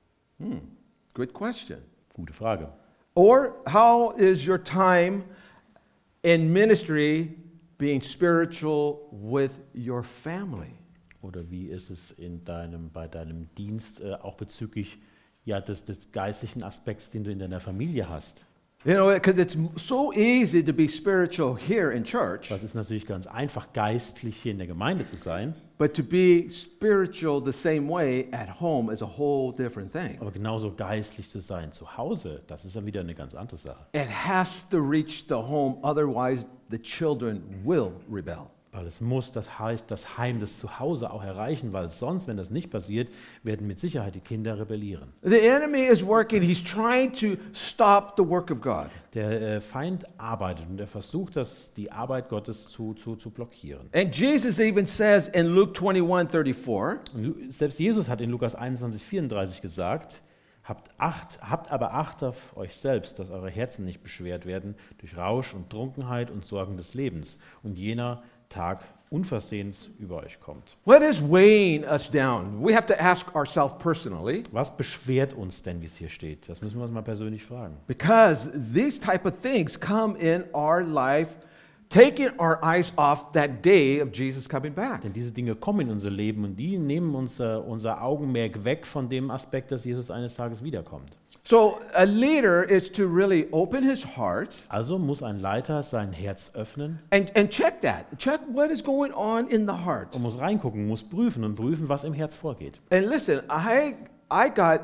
Good question. Gute Frage. Or how is your time in ministry being spiritual with your family? Oder wie ist es in deinem, bei deinem Dienst äh, auch bezüglich ja, des, des geistlichen Aspekts, den du in deiner Familie hast? You know, because it's so easy to be spiritual here in church, Weil es ist natürlich ganz einfach, geistlich hier in der Gemeinde zu sein, but to be spiritual the same way at home is a whole different thing. aber genauso geistlich zu sein zu Hause, das ist dann wieder eine ganz andere Sache. It has to reach the home, otherwise the children will rebel. Weil es muss, das heißt, das Heim, das Zuhause auch erreichen, weil sonst, wenn das nicht passiert, werden mit Sicherheit die Kinder rebellieren. The enemy is working. He's trying to stop the work of God. Der äh, Feind arbeitet und er versucht, das, die Arbeit Gottes zu, zu, zu blockieren. And Jesus even says in Luke twenty-one thirty-four, Und Lu- selbst Jesus hat in Lukas einundzwanzig vierunddreißig gesagt, habt, Acht, habt aber Acht auf euch selbst, dass eure Herzen nicht beschwert werden durch Rausch und Trunkenheit und Sorgen des Lebens und jener Tag unversehens über euch kommt. what is weighing us down? We have to ask ourselves personally, Was beschwert uns denn, wie es hier steht? Das müssen wir uns mal persönlich fragen. because these type of things come in our life, taking our eyes off that day of Jesus coming back. Denn diese Dinge kommen in unser Leben und die nehmen unser, unser Augenmerk weg von dem Aspekt, dass Jesus eines Tages wiederkommt. So a leader is to really open his heart Also muss ein Leiter sein Herz öffnen and, and check that. Check what is going on in the heart. und muss reingucken, muss prüfen und prüfen, was im Herz vorgeht. And listen, I I got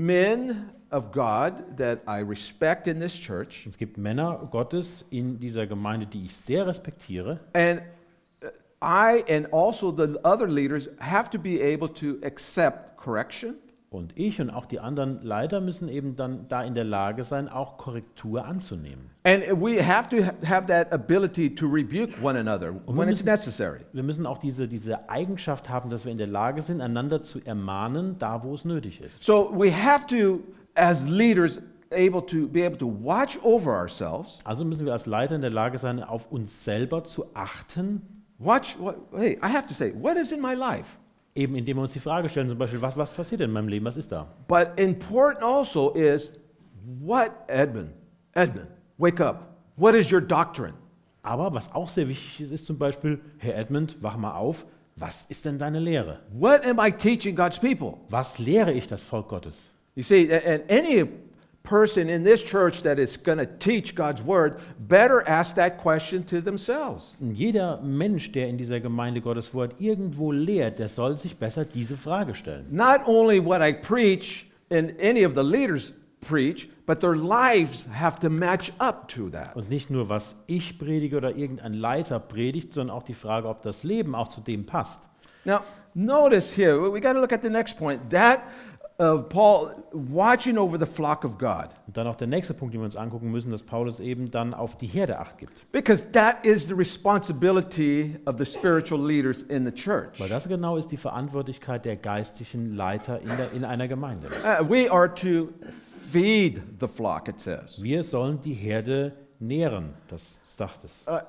men of God that I respect in this church, Es gibt Männer Gottes in dieser Gemeinde, die ich sehr respektiere. and uh, I and also the other leaders have to be able to accept correction. Und ich und auch die anderen Leiter müssen eben dann da in der Lage sein, auch Korrektur anzunehmen. And we have to ha- have that ability to rebuke one another Und wir when it's müssen- necessary. Wir müssen auch diese, diese Eigenschaft haben, dass wir in der Lage sind, einander zu ermahnen, da wo es nötig ist. So we have to, as leaders, able to be able to watch over ourselves. Also müssen wir als Leiter in der Lage sein, auf uns selber zu achten, Watch what, hey, I have to say, what is in my life? eben indem wir uns die Frage stellen, zum Beispiel, was, was passiert denn in meinem Leben, was ist da? But important also is what, Edmund, Edmund, wake up. What is your doctrine? Aber was auch sehr wichtig ist, ist zum Beispiel, Herr Edmund, wach mal auf, was ist denn deine Lehre? What am I teaching God's people? Was lehre ich das Volk Gottes? You see, a- and any person in this church that is going to teach God's word better ask that question to themselves. Und jeder Mensch, der in dieser Gemeinde Gottes Wort irgendwo lehrt, der soll sich besser diese Frage stellen. Not only what I preach and any of the leaders preach, but their lives have to match up to that. Und nicht nur, was ich predige oder irgendein Leiter predigt, sondern auch die Frage, ob das Leben auch zu dem passt. Now, notice here, we got to look at the next point. That of Paul watching over the flock of God. Und dann auch der nächste Punkt, den wir uns angucken müssen, dass Paulus eben dann auf die Herde Acht gibt. Because that is the responsibility of the spiritual leaders in the church. Weil das genau ist die Verantwortlichkeit der geistlichen Leiter in, der, in einer Gemeinde. Uh, we are to feed the flock, it says. Wir sollen die Herde nähren, das sagt es. Uh,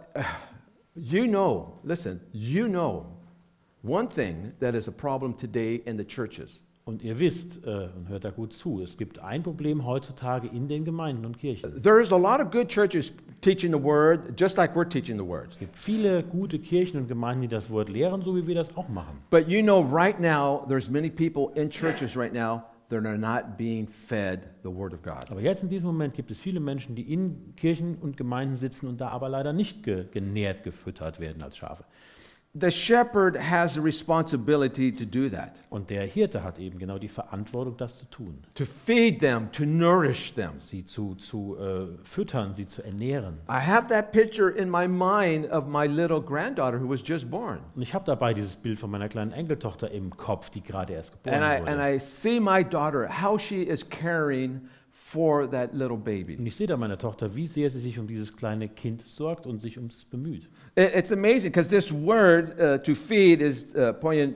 you know, listen, you know one thing that is a problem today in the churches. Und ihr wisst, äh, und hört da gut zu, es gibt ein Problem heutzutage in den Gemeinden und Kirchen. There's a lot of good churches teaching the word, just like we're teaching the word. Es gibt viele gute Kirchen und Gemeinden, die das Wort lehren, so wie wir das auch machen. But you know, right now, there's many people in churches right now that are not being fed the word of God. Aber jetzt in diesem Moment gibt es viele Menschen, die in Kirchen und Gemeinden sitzen und da aber leider nicht ge genährt, gefüttert werden als Schafe. The shepherd has the responsibility to do that, Und der Hirte hat eben genau die Verantwortung, das zu tun. to feed them, to nourish them. Sie zu, zu äh, füttern, sie zu ernähren. I have that picture in my mind of my little granddaughter who was just born. Und ich habe dabei dieses Bild von meiner kleinen Enkeltochter im Kopf, die gerade erst geboren And I, and wurde. I see my daughter, how she is caring for that little baby. Und ich sehe da meine Tochter, wie sehr sie sich um dieses kleine Kind sorgt und sich um es bemüht. It- It's amazing because this word uh, to feed is uh,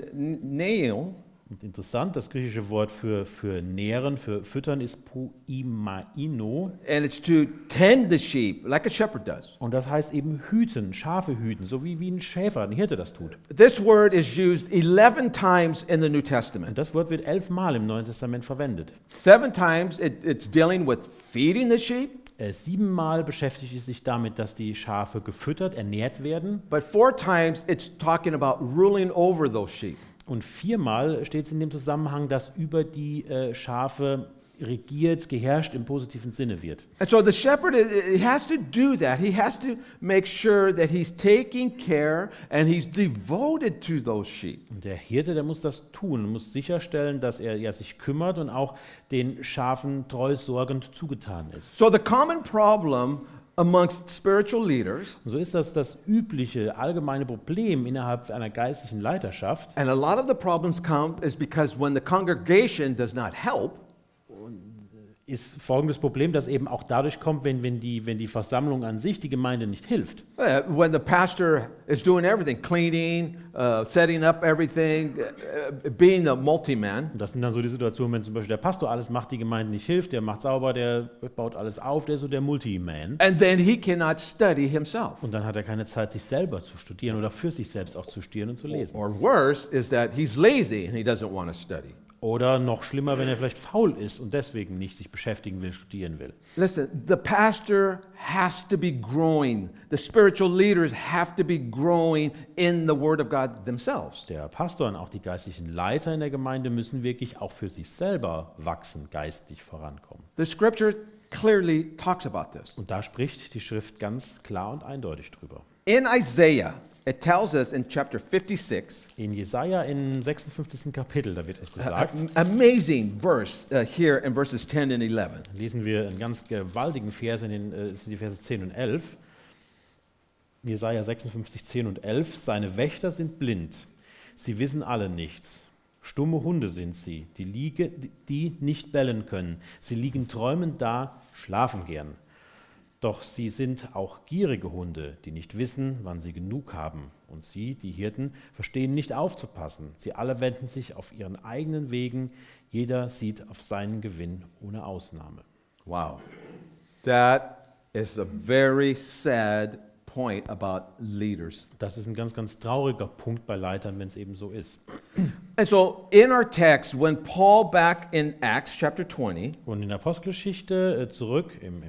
poieneo, Und interessant, das griechische Wort für, für nähren, für füttern ist poimaino. and it's to tend the sheep like a shepherd does. Und das heißt eben hüten, Schafe hüten, so wie, wie ein Schäfer, ein Hirte das tut. This word is used eleven times in the New Und Testament. das Wort wird elfmal im Neuen Testament verwendet. Seven times it, it's dealing with feeding the sheep, Äh, siebenmal beschäftigt es sich damit, dass die Schafe gefüttert, ernährt werden. but four times it's talking about ruling over those sheep. Und viermal steht es in dem Zusammenhang, dass über die äh, Schafe regiert, geherrscht im positiven Sinne wird. And so the shepherd, he he has to do that. He has to make sure that he's taking care and he's devoted to those sheep. Und der Hirte, der muss das tun, muss sicherstellen, dass er ja, sich kümmert und auch den Schafen treu sorgend zugetan ist. So the common problem amongst spiritual leaders, Und so ist das das übliche, allgemeine Problem innerhalb einer geistlichen Leiterschaft. and a lot of the problems come is because when the congregation does not help, Ist folgendes Problem, das eben auch dadurch kommt, wenn, wenn, die, wenn die Versammlung an sich, die Gemeinde nicht hilft. uh, when the pastor is doing everything, cleaning, uh, setting up everything, uh, uh, being the multi-man, Und das sind dann so die Situationen, wenn zum Beispiel der Pastor alles macht, die Gemeinde nicht hilft, der macht sauber, der baut alles auf, der ist so der Multi-Man. and then he cannot study himself. Und dann hat er keine Zeit, sich selber zu studieren oder für sich selbst auch zu studieren und zu lesen. Or worse is that he's lazy and he doesn't want to study. Oder noch schlimmer, wenn er vielleicht faul ist und deswegen nicht sich beschäftigen will, studieren will. Listen, the pastor has to be growing. The spiritual leaders have to be growing in the Word of God themselves. Der Pastor und auch die geistlichen Leiter in der Gemeinde müssen wirklich auch für sich selber wachsen, geistlich vorankommen. The scripture clearly talks about this. Und da spricht die Schrift ganz klar und eindeutig drüber. In Isaiah, it tells us in chapter fifty-six, In Jesaja im sechsundfünfzigsten Kapitel, da wird es gesagt, an amazing verse uh, here in verses ten and eleven. lesen wir einen ganz gewaltigen Vers in den, äh, das sind die Verse zehn und elf. Jesaja sechsundfünfzig, zehn und elf. Seine Wächter sind blind, sie wissen alle nichts. Stumme Hunde sind sie, die, liege, die nicht bellen können. Sie liegen träumend da, schlafen gern. Doch sie sind auch gierige Hunde, die nicht wissen, wann sie genug haben. Und sie, die Hirten, verstehen nicht aufzupassen. Sie alle wenden sich auf ihren eigenen Wegen. Jeder sieht auf seinen Gewinn ohne Ausnahme. Wow. That is a very sad point about leaders. Das ist ein ganz, ganz trauriger Punkt bei Leitern, wenn es eben so ist. And so in our text, when Paul back in Acts chapter twenty, Und in der Apostelgeschichte äh, zurück im, im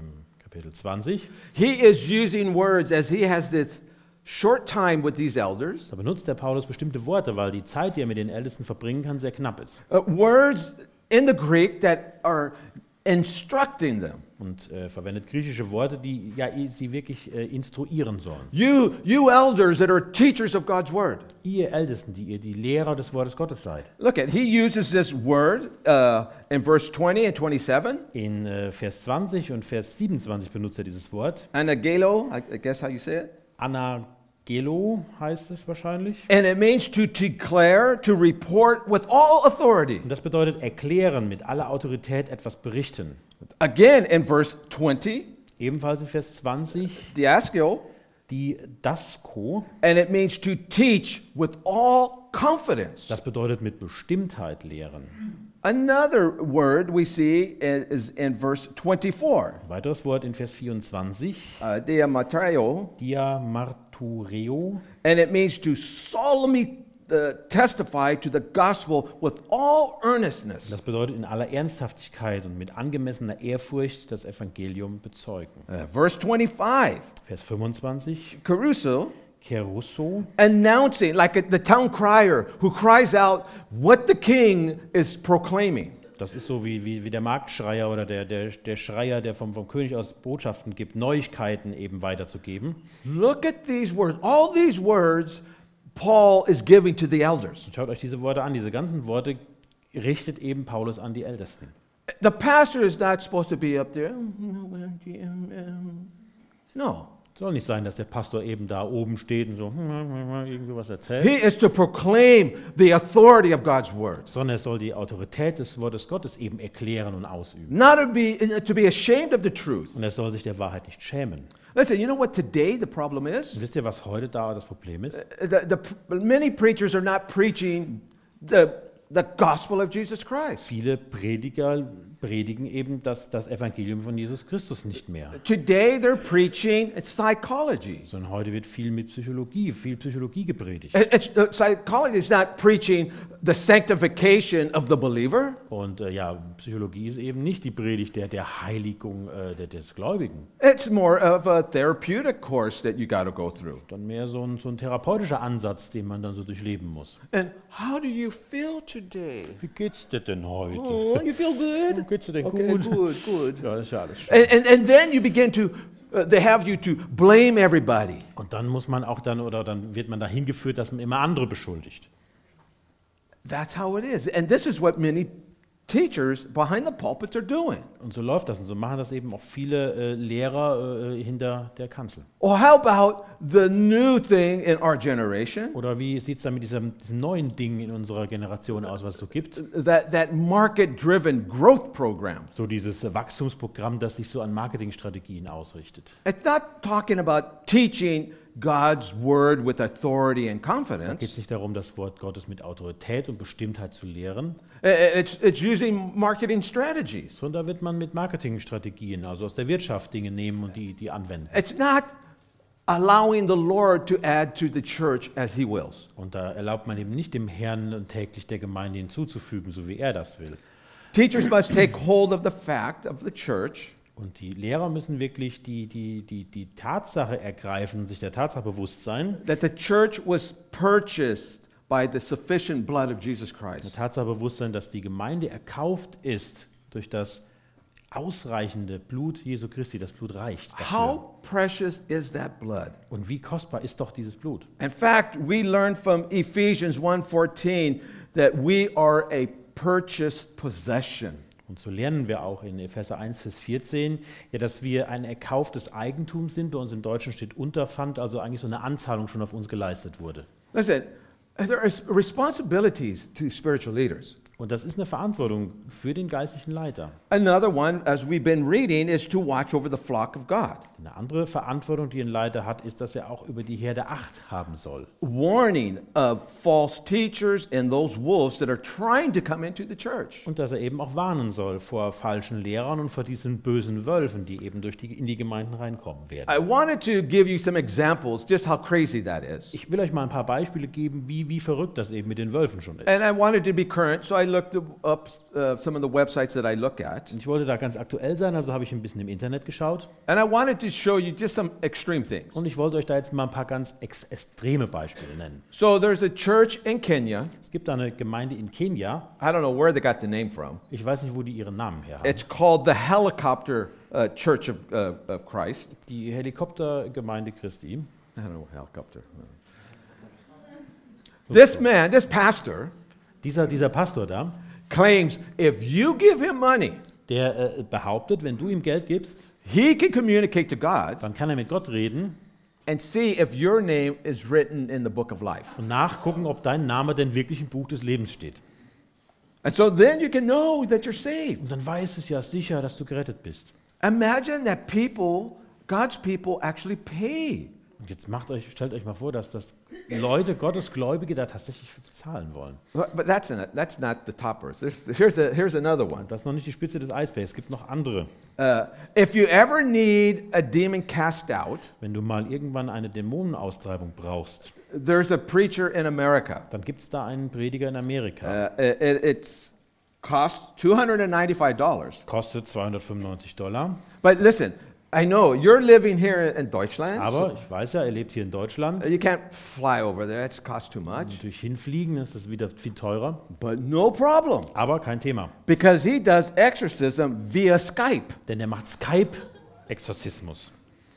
Kapitel zwanzig. He is using words as he has this short time with these elders, Da benutzt der Paulus bestimmte Worte, weil die Zeit, die er mit den Ältesten verbringen kann, sehr knapp ist. uh, words in the Greek that are instructing them. Und äh, verwendet griechische Worte, die ja sie wirklich äh, instruieren sollen. You, you elders that are teachers of God's word. Ihr Ältesten, die ihr die Lehrer des Wortes Gottes seid. Look at, he uses this word uh, in verse twenty and twenty-seven. In äh, Vers zwanzig und Vers siebenundzwanzig benutzt er dieses Wort. Anagelo, I, I guess how you say it. Anagelo heißt es wahrscheinlich. And it means to declare, to report with all authority. Und das bedeutet erklären, mit aller Autorität etwas berichten. Again, in verse twenty, Ebenfalls in Vers zwanzig diaskio, die Dasko. and it means to teach with all confidence. Das bedeutet mit Bestimmtheit lehren. Another word we see is in verse twenty-four, Ein weiteres Wort in Vers vierundzwanzig. uh, diamatreo, Diamartureo. and it means to solemnly uh, testify to the gospel with all earnestness. Das bedeutet in aller Ernsthaftigkeit und mit angemessener Ehrfurcht das Evangelium bezeugen. Uh, verse twenty-five, Vers fünfundzwanzig. caruso, Kerusso. announcing, like a, the town crier who cries out what the king is proclaiming. Das ist so wie, wie, wie der Marktschreier oder der, der, der Schreier, der vom, vom König aus Botschaften gibt, Neuigkeiten eben weiterzugeben. Look at these words. All these words Paul is giving to the elders. Und schaut euch diese Worte an. Diese ganzen Worte richtet eben Paulus an die Ältesten. The pastor is not supposed to be up there. No. Soll nicht sein, dass der Pastor eben da oben steht und so irgendwie was erzählt, He is to proclaim the authority of God's word. sondern er soll die Autorität des Wortes Gottes eben erklären und ausüben. Not to be, to be ashamed of the truth. Und er soll sich der Wahrheit nicht schämen. Listen, you know what today the problem Und is? wisst ihr, was heute da das Problem ist? The, the, many preachers are not preaching the, the gospel of Jesus Christ. Viele Prediger predigen eben das, das Evangelium von Jesus Christus nicht mehr. Today they're preaching psychology. Sondern heute wird viel mit Psychologie, viel Psychologie gepredigt. It's, uh, psychology is not preaching the sanctification of the believer. Und äh, ja, Psychologie ist eben nicht die Predigt der, der Heiligung äh, der, des Gläubigen, It's more of a therapeutic course that you got to go through. sondern mehr so ein, so ein therapeutischer Ansatz, den man dann so durchleben muss. And how do you feel today? Wie geht's dir denn heute? Oh, you feel good? Geht's dir denn Okay, gut? good, good. Ja, ist ja alles schön. And, and, and then you begin to, uh, they have you to blame everybody. Und dann muss man auch dann, oder dann wird man dahin geführt, dass man immer andere beschuldigt. That's how it is. And this is what many teachers behind the pulpits are doing. Und so läuft das und so machen das eben auch viele äh, Lehrer äh, hinter der Kanzel. Or how about the new thing in our generation? Oder wie sieht es dann mit diesem, diesem neuen Ding in unserer Generation aus, was es so gibt? That, that market-driven growth program. So dieses äh, Wachstumsprogramm, das sich so an Marketingstrategien ausrichtet. It's not talking about teaching God's word with authority and Da geht confidence. es nicht darum, das Wort Gottes mit Autorität und Bestimmtheit zu lehren, I- I- It's, it's using marketing strategies. sondern da wird man mit Marketingstrategien, also aus der Wirtschaft Dinge nehmen und die, die anwenden. It's not allowing the Lord to add to the church as he wills. Und da erlaubt man eben nicht dem Herrn und täglich der Gemeinde hinzuzufügen, so wie er das will. Teachers must take hold of the fact of the church Und die Lehrer müssen wirklich die, die, die, die Tatsache ergreifen, sich der Tatsache bewusst sein, that the church was purchased by the sufficient blood of Jesus der Christ. Tatsache bewusst sein, dass die Gemeinde erkauft ist durch das ausreichende Blut Jesu Christi, das Blut reicht dafür. How precious is that blood? Und wie kostbar ist doch dieses Blut? In fact, we learn from Ephesians one fourteen that we are a purchased possession. Und so lernen wir auch in Epheser eins, Vers vierzehn, ja, dass wir ein erkauftes Eigentum sind. Bei uns im Deutschen steht Unterpfand, also eigentlich so eine Anzahlung schon auf uns geleistet wurde. Listen, there are responsibilities to spiritual leaders. Und das ist eine Verantwortung für den geistlichen Leiter. Another one, as we've been reading, is to watch over the flock of God. Eine andere Verantwortung, die ein Leiter hat, ist, dass er auch über die Herde Acht haben soll. Warning of false teachers and those wolves that are trying to come into the church. Und dass er eben auch warnen soll vor falschen Lehrern und vor diesen bösen Wölfen, die eben durch die, in die Gemeinden reinkommen werden. I wanted to give you some examples just how crazy that is. Ich will euch mal ein paar Beispiele geben, wie, wie verrückt das eben mit den Wölfen schon ist. And I wanted to be current, so I looked up uh, some of the websites that I look at, Und ich wollte da ganz aktuell sein, also habe ich ein bisschen im Internet geschaut. and I wanted to show you just some extreme things. Und ich wollte euch da jetzt mal ein paar ganz ex extreme Beispiele nennen. So there's a church in Kenya. Es gibt da eine Gemeinde in Kenia. I don't know where they got the name from. Ich weiß nicht, wo die ihren Namen her haben. It's called the Helicopter uh, Church of, uh, of Christ. Die Helikoptergemeinde Christi. I don't know, helicopter. This man, this pastor, Dieser, dieser Pastor da, claims if you give him money, der äh, behauptet, wenn du ihm Geld gibst, he can communicate to God dann kann er mit Gott reden and see if your name is written in the book of life. und nachgucken, ob dein Name denn wirklich im Buch des Lebens steht. And so then you can know that you're saved. Und dann weiß es ja sicher, dass du gerettet bist. Imagine that people, God's people, actually pay. Und jetzt macht euch, stellt euch mal vor, dass das Leute, Gottesgläubige, da tatsächlich für bezahlen wollen. But but that's not, that's not the toppers. There's, here's, a, here's another one. Das ist noch nicht die Spitze des Eisbergs, es gibt noch andere. Uh, if you ever need a demon cast out, Wenn du mal irgendwann eine Dämonenaustreibung brauchst, there's a preacher in America. dann gibt es da einen Prediger in Amerika. Uh, it, it- it's cost two hundred ninety-five dollars. Kostet zweihundertfünfundneunzig Dollar. But listen, I know you're living here in Deutschland. Aber ich weiß ja, er lebt hier in Deutschland. so you can't fly over there. It costs too much. Natürlich hinfliegen ist das wieder viel teurer. But no problem, Aber kein Thema. because he does exorcism via Skype. Denn er macht Skype-Exorzismus.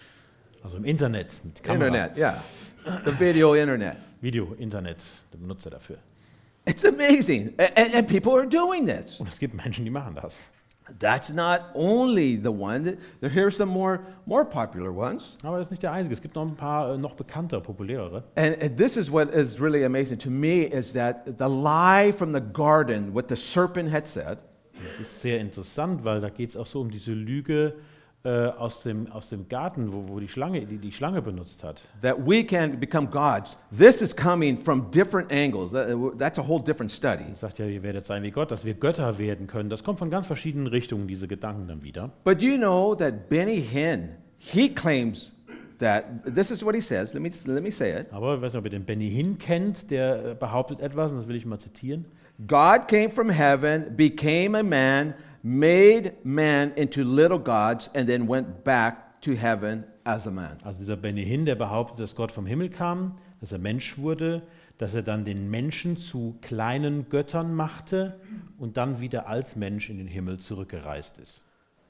Also im Internet mit Kamera. Internet, yeah. The video internet. Video, Internet, der Benutzer dafür. It's amazing. A- And, and people are doing this. Und es gibt Menschen, die machen das. That's not only the one. That, there- here's some more, more popular ones. Aber das ist nicht der einzige. Es gibt noch ein paar äh, noch bekannter, populärere. And, and this is what is really amazing to me is that the lie from the garden, what the serpent had said, Das ist sehr interessant, weil da geht es auch so um diese Lüge äh, aus, dem, aus dem Garten, wo, wo die Schlange, die, die Schlange benutzt hat. that we can become gods. This is coming from different angles. That- That's a whole different study. Er sagt ja, ihr werdet sein wie Gott, dass wir Götter werden können. Das kommt von ganz verschiedenen Richtungen, diese Gedanken dann wieder. But you know that Benny Hinn, he claims that, this is what he says. Let me, let me say it. Aber ich weiß nicht, ob ihr den Benny Hinn kennt, der äh, behauptet etwas, und das will ich mal zitieren. God came from heaven, became a man, made man into little gods, and then went back to heaven as a man. Also dieser Benny Hinn, der behauptet, dass Gott vom Himmel kam, dass er Mensch wurde, dass er dann den Menschen zu kleinen Göttern machte und dann wieder als Mensch in den Himmel zurückgereist ist.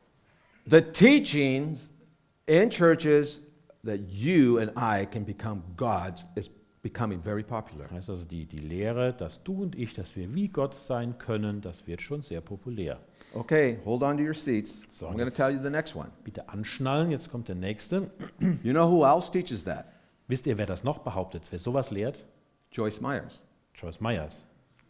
The teachings in churches that you and I can become gods is becoming very popular. Das heißt also, die, die Lehre, dass du und ich, dass wir wie Gott sein können, das wird schon sehr populär. Okay, hold on to your seats. So, I'm going to jetzt- tell you the next one. Bitte anschnallen, jetzt kommt der nächste. You know who else teaches that? Wisst ihr, wer das noch behauptet? Wer sowas lehrt? Joyce Myers. Joyce Myers.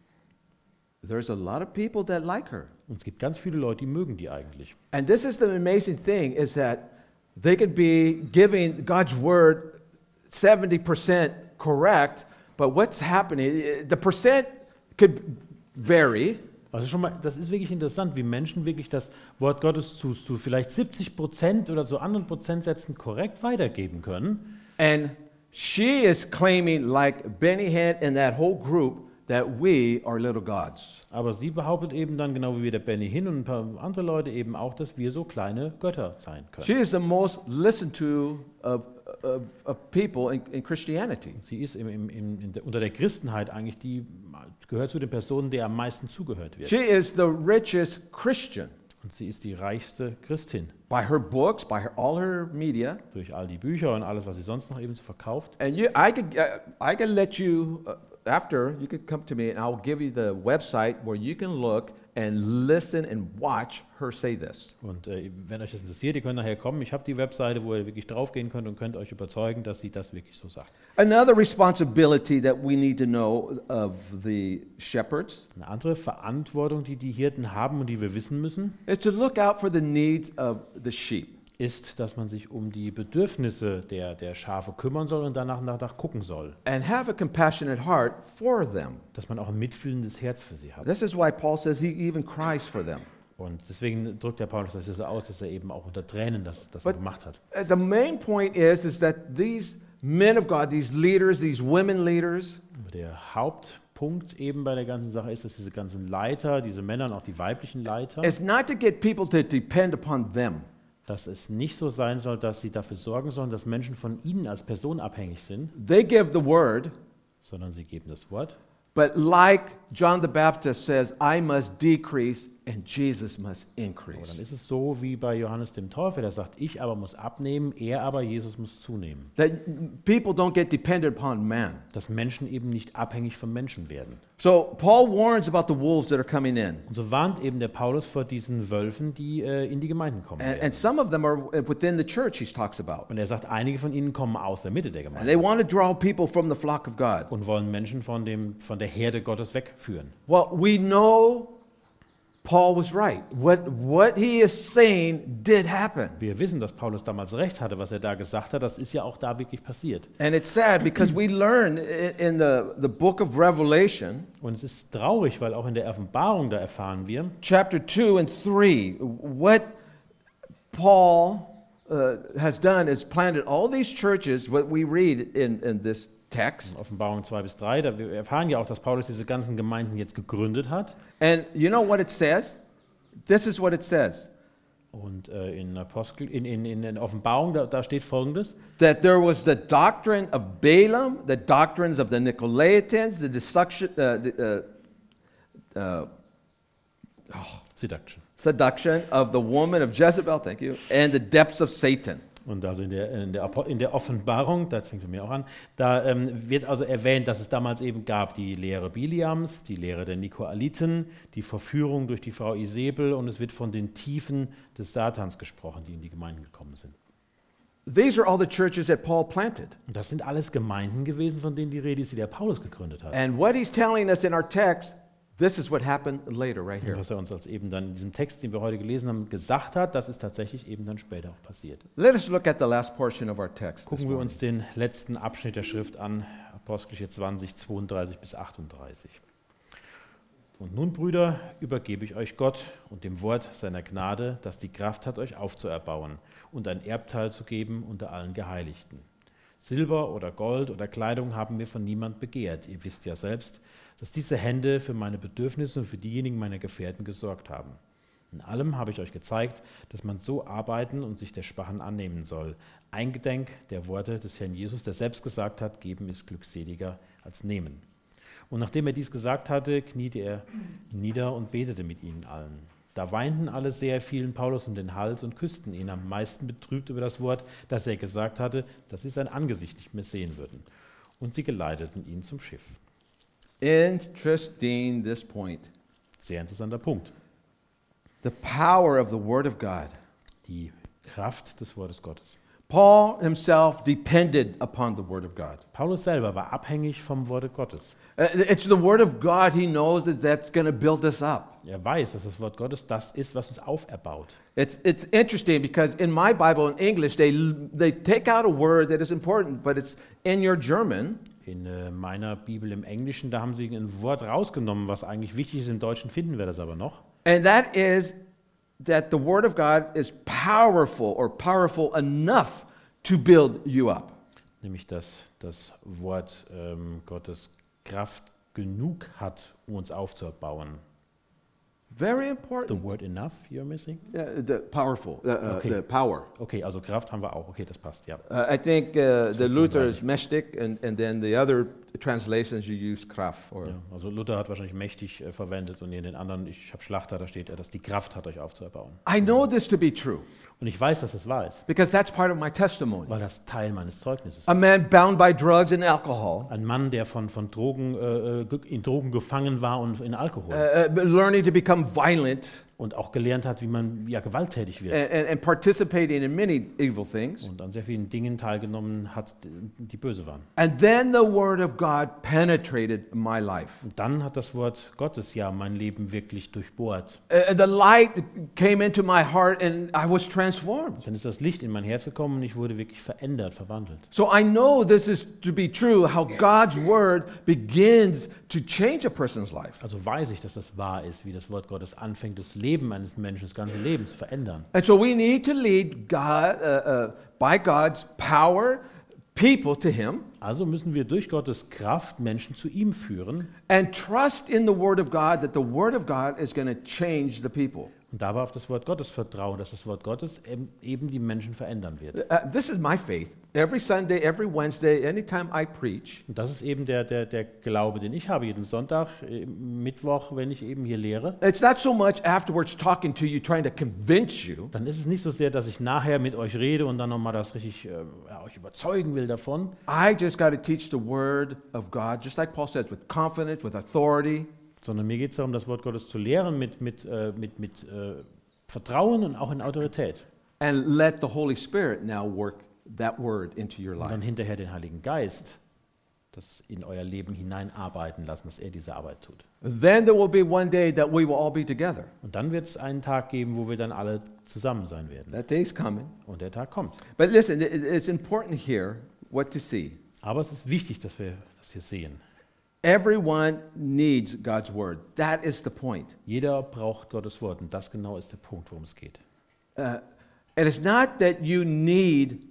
There's a lot of people that like her. Und es gibt ganz viele Leute, die mögen die eigentlich. And this is the amazing thing is that they could be giving God's word seventy percent correct, but what's happening, the percent could vary, Also schon mal, das ist wirklich interessant, wie Menschen wirklich das Wort Gottes zu, zu vielleicht siebzig Prozent oder zu anderen Prozentsätzen korrekt weitergeben können. and she is claiming, like Benny Hinn and that whole group, that we are little gods. Aber sie behauptet eben dann, genau wie der Benny Hinn und ein paar andere Leute eben auch, dass wir so kleine Götter sein können. She is the most listened to of, of, of people in, in Christianity. Sie ist im, im, im, in der, unter der Christenheit eigentlich die, gehört zu den Personen, der am meisten zugehört wird. She is the richest Christian Und sie ist die reichste Christin. by her books, by her, all her media. Durch all die Bücher und alles, was sie sonst noch eben so verkauft. And you, I could, uh, I could let you, uh, after, you could come to me and I'll give you the website where you can look and listen and watch her say this. Und äh, wenn euch das interessiert, ihr könnt nachher kommen. Ich habe die Webseite, wo ihr wirklich draufgehen könnt und könnt euch überzeugen, dass sie das wirklich so sagt. Another responsibility that we need to know of the shepherds Eine andere Verantwortung, die die Hirten haben und die wir wissen müssen, is to look out for the needs of the sheep. ist, dass man sich um die Bedürfnisse der, der Schafe kümmern soll und danach danach gucken soll. And have a compassionate heart for them. Dass man auch ein mitfühlendes Herz für sie hat. This is why Paul says he even cries for them. Und deswegen drückt der Paulus das so aus, dass er eben auch unter Tränen das, das But- gemacht hat. Uh, The main point is, is that these men of God, these leaders, these women leaders, Aber der Hauptpunkt Punkt eben bei der ganzen Sache ist, dass diese ganzen Leiter, diese Männer und auch die weiblichen Leiter, is not to get people to depend upon them. dass es nicht so sein soll, dass sie dafür sorgen sollen, dass Menschen von ihnen als Person abhängig sind, They give the word, sondern sie geben das Wort. but like John the Baptist says, I must decrease and Jesus must Aber dann increase. ist es so wie bei Johannes dem Täufer, der sagt, ich aber muss abnehmen, er aber, Jesus muss zunehmen. That people don't get dependent upon man. Dass Menschen eben nicht abhängig von Menschen werden. So Paul warns about the wolves that are coming in. Und so warnt eben der Paulus vor diesen Wölfen, die äh, in die Gemeinden kommen And, werden. and some of them are within the church, he talks about. Und er sagt, einige von ihnen kommen aus der Mitte der And they Gemeinde want to draw people from the flock of God. und wollen Menschen von, dem, von der Herde Gottes wegführen. Well, we know Paul was right. What, what he is saying did happen. Wir wissen, dass Paulus damals recht hatte, was er da gesagt hat. Das ist ja auch da wirklich passiert. And it's sad because we learn in, in the, the book of Revelation, Und es ist traurig, weil auch in der Offenbarung, da erfahren wir, chapter two and three, what Paul uh, has done is planted all these churches, what we read in, in this text. Offenbarung zwei bis drei, da wir erfahren ja auch, dass Paulus diese ganzen Gemeinden jetzt gegründet hat. And you know what it says? This is what it says. Und äh, in, Apostel, in, in, in der Offenbarung, da, da steht Folgendes, That there was the doctrine of Balaam, the doctrines of the Nicolaitans, the destruction, uh, the, uh, uh, Seduction. seduction of the woman of Jezebel, thank you, and the depths of Satan. Und also in der, in der, Apo- in der Offenbarung, das fängt bei mir auch an, da ähm, wird also erwähnt, dass es damals eben gab die Lehre Biliams, die Lehre der Nikolaiten, die Verführung durch die Frau Isabel und es wird von den Tiefen des Satans gesprochen, die in die Gemeinden gekommen sind. These are all the churches that Paul planted. Und das sind alles Gemeinden gewesen, von denen die Rede ist, die der Paulus gegründet hat. And what he's telling us in our text, this is what happened later, right Und here. was er uns als eben dann in diesem Text, den wir heute gelesen haben, gesagt hat, das ist tatsächlich eben dann später auch passiert. Let us look at the last portion of our text. This Gucken wir morning. uns den letzten Abschnitt der Schrift an, Apostelgeschichte zwanzig, zweiunddreißig bis achtunddreißig. Und nun, Brüder, übergebe ich euch Gott und dem Wort seiner Gnade, das die Kraft hat, euch aufzuerbauen und ein Erbteil zu geben unter allen Geheiligten. Silber oder Gold oder Kleidung haben wir von niemand begehrt. Ihr wisst ja selbst, dass diese Hände für meine Bedürfnisse und für diejenigen meiner Gefährten gesorgt haben. In allem habe ich euch gezeigt, dass man so arbeiten und sich der Schwachen annehmen soll. Eingedenk der Worte des Herrn Jesus, der selbst gesagt hat, geben ist glückseliger als nehmen. Und nachdem er dies gesagt hatte, kniete er nieder und betete mit ihnen allen. Da weinten alle sehr, fielen Paulus um den Hals und küssten ihn, am meisten betrübt über das Wort, das er gesagt hatte, dass sie sein Angesicht nicht mehr sehen würden. Und sie geleiteten ihn zum Schiff. Interesting, this point. Sehr interessanter Punkt. The power of the Word of God. Die Kraft des Wortes Gottes. Paul himself depended upon the Word of God. Paulus selber war abhängig vom Worte Gottes. Uh, It's the Word of God, he knows that that's going to build us up. Er weiß, dass das Wort Gottes das ist, was uns auferbaut. It's, it's interesting because in my Bible in English, they, they take out a word that is important, but it's in your German. In äh, meiner Bibel im Englischen, da haben sie ein Wort rausgenommen, was eigentlich wichtig ist. Im Deutschen finden wir das aber noch. And that is that the Word of God is powerful or powerful enough to build you up. Nämlich, dass das Wort ähm, Gottes Kraft genug hat, um uns aufzubauen. Very The important. word enough you're missing? Uh, the powerful, uh, uh, Okay. the power. Okay, also Kraft haben wir auch. Okay, das passt, ja. Uh, I think uh, the was Luther nice. is mächtig, and, and then the other translations you use Kraft. Or, ja. Also Luther hat wahrscheinlich mächtig äh, verwendet und in den anderen, ich habe Schlachter, da steht er, dass die Kraft hat, euch aufzuerbauen. I know this to be true Und ich weiß, dass das wahr ist, because that's part of my testimony. weil das Teil meines Zeugnisses A ist. man bound by drugs and alcohol, Ein Mann, der von, von Drogen, äh, ge- in Drogen gefangen war und in Alkohol. uh, uh, learning to become violent Und auch gelernt hat, wie man ja, gewalttätig wird. and, and, and participating in many evil things. Und an sehr vielen Dingen teilgenommen hat, die die böse waren. And then the Word of God penetrated my life. Und dann hat das Wort Gottes ja mein Leben wirklich durchbohrt. Uh, the light came into my heart and I was transformed. Dann ist das Licht in mein Herz gekommen und ich wurde wirklich verändert, verwandelt. So I know this is to be true, how God's Word begins to change a person's life. Also weiß ich, dass das wahr ist, wie das Wort Gottes anfängt, das Leben eines Menschen, das ganze Leben zu verändern. And so we need to lead God uh, uh, by God's power people to him Also müssen wir durch Gottes Kraft Menschen zu ihm führen. and trust in the word of God that the word of God is going to change the people. Und dabei auf das Wort Gottes vertrauen, dass das Wort Gottes eben- eben die Menschen verändern wird. Uh, this is my faith. Every Sunday, every Wednesday, anytime I preach, Und das ist eben der, der, der Glaube, den ich habe, jeden Sonntag, äh, Mittwoch, wenn ich eben hier lehre. it's not so much afterwards talking to you, trying to convince you. Dann ist es nicht so sehr, dass ich nachher mit euch rede und dann nochmal das richtig äh, ja, euch überzeugen will davon, I just got to teach the word of God, just like Paul says, with confidence, with authority. sondern mir geht es darum, das Wort Gottes zu lehren mit, mit, äh, mit, mit äh, Vertrauen und auch in Autorität. And let the Holy Spirit now work that word into your Und life. dann hinterher den Heiligen Geist das in euer Leben hineinarbeiten lassen, dass er diese Arbeit tut. Then there will be one day that we will all be together. Und dann wird es einen Tag geben, wo wir dann alle zusammen sein werden. That day's coming. Und der Tag kommt. But listen, it- it's important here what to see. Aber es ist wichtig, dass wir das hier sehen. Everyone needs God's word. That is the point. Jeder braucht Gottes Wort und das genau ist der Punkt, worum es geht. Uh, it is not that you need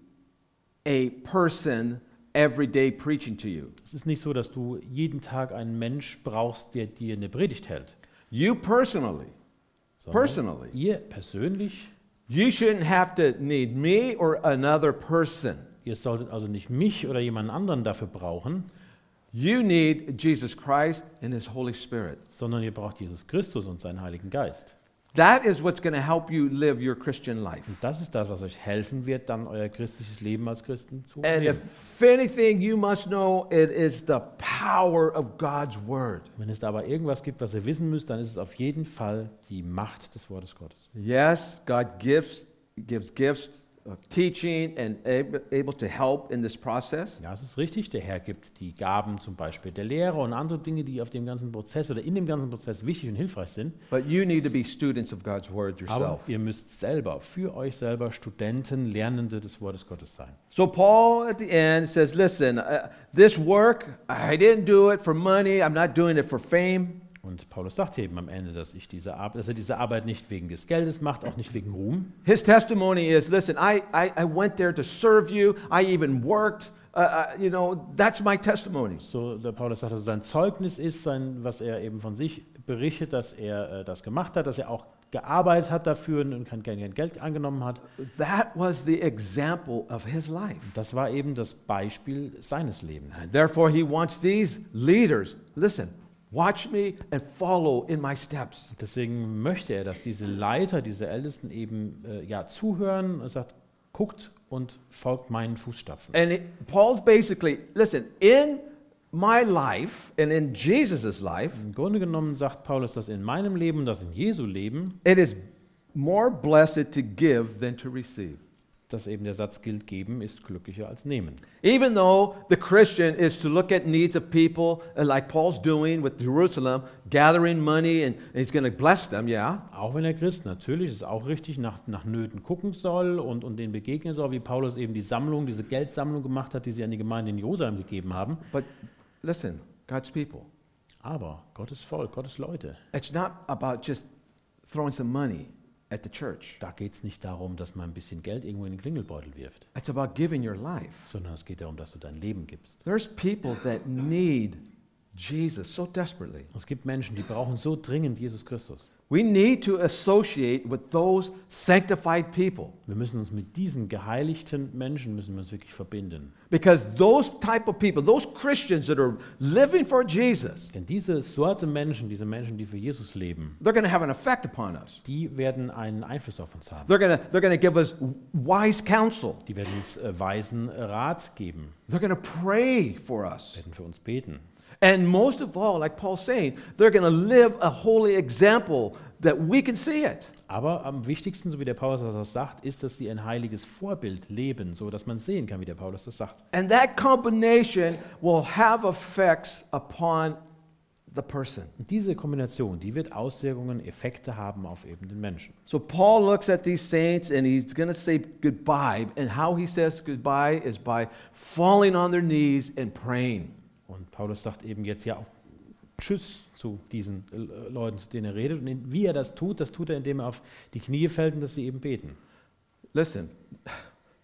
a person every day preaching to you. Es ist nicht so, dass du jeden Tag einen Mensch brauchst, der dir eine Predigt hält. You personally, sondern Personally. Ihr persönlich, you shouldn't have to need me or another person. ihr solltet also nicht mich oder jemand anderen dafür brauchen, You need Jesus Christ and His Holy Spirit. sondern ihr braucht Jesus Christus und seinen Heiligen Geist. That is what's going to help you live your Christian life. Und das ist das, was euch helfen wird, dann euer christliches Leben als Christen zu And leben. if anything you must know, it is the power of God's word. Wenn es da aber irgendwas gibt, was ihr wissen müsst, dann ist es auf jeden Fall die Macht des Wortes Gottes. Yes, God gives gives gifts of teaching and able, able to help in this process. Ja, es ist richtig, der Herr gibt die Gaben zum Beispiel der Lehre und andere Dinge, die auf dem ganzen Prozess oder in dem ganzen Prozess wichtig und hilfreich sind. But you need to be students of God's word Aber yourself. ihr müsst selber, für euch selber Studenten, Lernende des Wortes Gottes sein. So Paul at the end says, listen, uh, this work, I didn't do it for money. I'm not doing it for fame. Und Paulus sagt eben am Ende, dass, ich diese Ar- dass er diese Arbeit nicht wegen des Geldes macht, auch nicht wegen Ruhm. His testimony is, listen, I, I, I went there to serve you. I even worked. Uh, uh, you know, that's my testimony. So, der Paulus sagt, also sein Zeugnis ist, sein, was er eben von sich berichtet, dass er äh, das gemacht hat, dass er auch gearbeitet hat dafür und kein, kein Geld angenommen hat. That was the example of his life. Das war eben das Beispiel seines Lebens. And therefore, he wants these leaders, listen, watch me and follow in my steps. Deswegen möchte er, dass diese Leiter, diese Ältesten eben äh, ja, zuhören und sagt, guckt und folgt meinen Fußstapfen. And it, Paul basically, listen, in my life and in Jesus' life, Im Grunde genommen sagt Paulus, dass in meinem Leben und das in Jesu Leben, it is more blessed to give than to receive. dass eben der Satz gilt, geben ist glücklicher als nehmen. Even though the Christian is to look at needs of people, uh, like Paul's doing with Jerusalem, gathering money and, and he's going to bless them, yeah. Auch wenn der Christ natürlich, ist auch richtig, nach, nach Nöten gucken soll und, und denen begegnen soll, wie Paulus eben die Sammlung, diese Geldsammlung gemacht hat, die sie an die Gemeinde in Jerusalem gegeben haben. But listen, God's people, Aber Gottes Volk, Gottes Leute, it's not about just throwing some money at the church. da geht es nicht darum, dass man ein bisschen Geld irgendwo in den Klingelbeutel wirft, It's about giving your life. sondern es geht darum, dass du dein Leben gibst. There's people that need Jesus so desperately. Es gibt Menschen, die brauchen so dringend Jesus Christus. We need to associate with those sanctified people Wir müssen uns mit diesen geheiligten Menschen müssen wir uns wirklich verbinden. because those type of people, those Christians that are living for Jesus, Denn diese Sorte Menschen, diese Menschen, die für Jesus leben, they're going to have an effect upon us. die werden einen Einfluss auf uns haben. They're going to they're going to give us wise counsel. Die werden uns äh, weisen Rat geben, They're going to pray for us. werden für uns beten. And most of all, like Paul's saying, they're going to live a holy example that we can see it. Aber am wichtigsten, so wie der Paulus das sagt, ist, dass sie ein heiliges Vorbild leben, so dass man sehen kann, wie der Paulus das sagt. And that combination will have effects upon the person. Und diese Kombination, die wird Auswirkungen, Effekte haben auf eben den Menschen. So Paul looks at these saints and he's going to say goodbye. And how he says goodbye is by falling on their knees and praying. Und Paulus sagt eben jetzt ja Tschüss zu diesen äh, Leuten, zu denen er redet. Und in, wie er das tut, das tut er, indem er auf die Knie fällt und dass sie eben beten. Listen,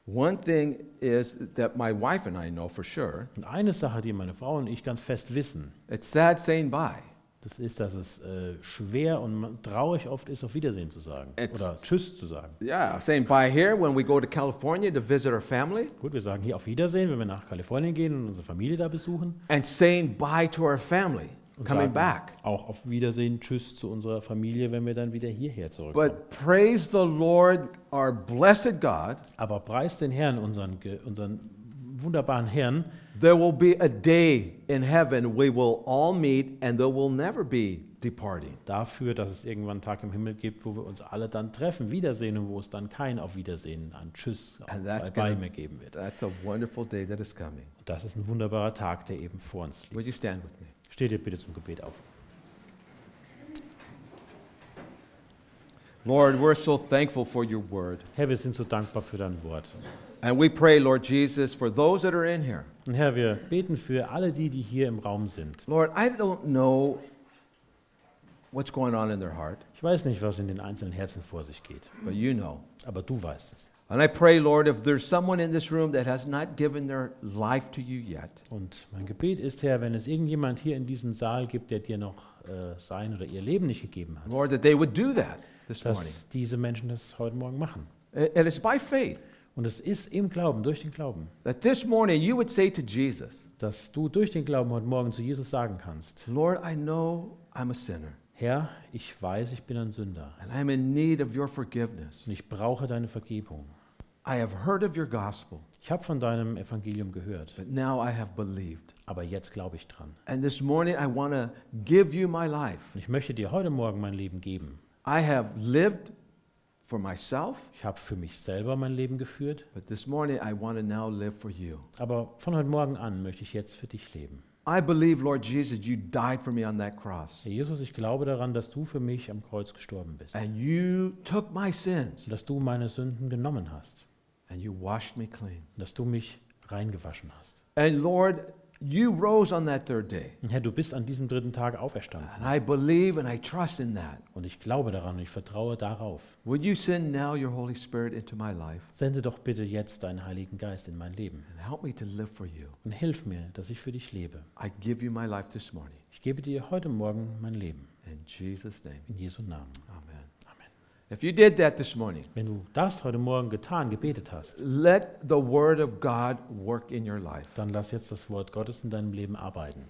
One thing is that my wife and I know for sure. Und eine Sache, die meine Frau und ich ganz fest wissen, It's sad saying bye. das ist, dass es äh, schwer und man- traurig oft ist, auf Wiedersehen zu sagen It's- oder Tschüss zu sagen. Yeah, saying bye here when we go to California to visit our family, Gut, wir sagen hier auf Wiedersehen, wenn wir nach Kalifornien gehen und unsere Familie da besuchen. and saying bye to our family Und coming sagen back. auch auf Wiedersehen, Tschüss zu unserer Familie, wenn wir dann wieder hierher zurückkommen. But praise the Lord, our blessed God, Aber preis den Herrn, unseren, ge- unseren wunderbaren Herrn, there will be a day in heaven we will all meet and there will never be departing. dafür, dass es irgendwann einen Tag im Himmel gibt, wo wir uns alle dann treffen, wiedersehen und wo es dann kein Auf Wiedersehen, ein Tschüss, And that's Bye-bye gonna- mehr geben wird. That's a wonderful day that is coming. Und das ist ein wunderbarer Tag, der eben vor uns liegt. Would you stand with me? Steht ihr bitte zum Gebet auf. Lord, we're so thankful for your word. Herr, wir sind so dankbar für dein Wort. And we pray, Lord Jesus, for those that are in here. Und Herr, wir beten für alle die, die hier im Raum sind. Lord, I don't know what's going on in their heart, Ich weiß nicht, was in den einzelnen Herzen vor sich geht, but you know. aber du weißt es. And I pray, Lord, if there's someone in this room that has not given their life to you yet, Und mein Gebet ist, Herr, wenn es irgendjemand hier in diesem Saal gibt, der dir noch äh, sein oder ihr Leben nicht gegeben hat, Lord, that they would do that this dass morning. diese Menschen das heute Morgen machen. And it's by faith Und es ist im Glauben, durch den Glauben, that this morning you would say to Jesus, dass du durch den Glauben heute Morgen zu Jesus sagen kannst, Lord, I know I'm a sinner Herr, ich weiß, ich bin ein Sünder and I'm in need of your forgiveness. und ich brauche deine Vergebung. I have heard of your gospel, Ich habe von deinem Evangelium gehört, but now I have believed. aber jetzt glaube ich dran. And this morning I want to give you my life. Und ich möchte dir heute Morgen mein Leben geben. I have lived for myself, Ich habe für mich selber mein Leben geführt, but this morning I want to now live for you. aber von heute Morgen an möchte ich jetzt für dich leben. I believe, Lord Jesus, you died for me on that cross. Herr Jesus, ich glaube daran, dass du für mich am Kreuz gestorben bist And you took my sins und dass du meine Sünden genommen hast and you washed me clean. und dass du mich reingewaschen hast. And Lord, you rose on that third day. Und Herr, du bist an diesem dritten Tag auferstanden And I believe and I trust in that. und ich glaube daran und ich vertraue darauf. Would you send now your Holy Spirit into my life Sende doch bitte jetzt deinen Heiligen Geist in mein Leben and help me to live for you? und hilf mir, dass ich für dich lebe. I give you my life this morning. Ich gebe dir heute Morgen mein Leben. In Jesus' name, In Jesu Namen. amen. Amen. If you did that this morning, Wenn du das heute Morgen getan, gebetet hast, let the word of God work in your life. dann lass jetzt das Wort Gottes in deinem Leben arbeiten.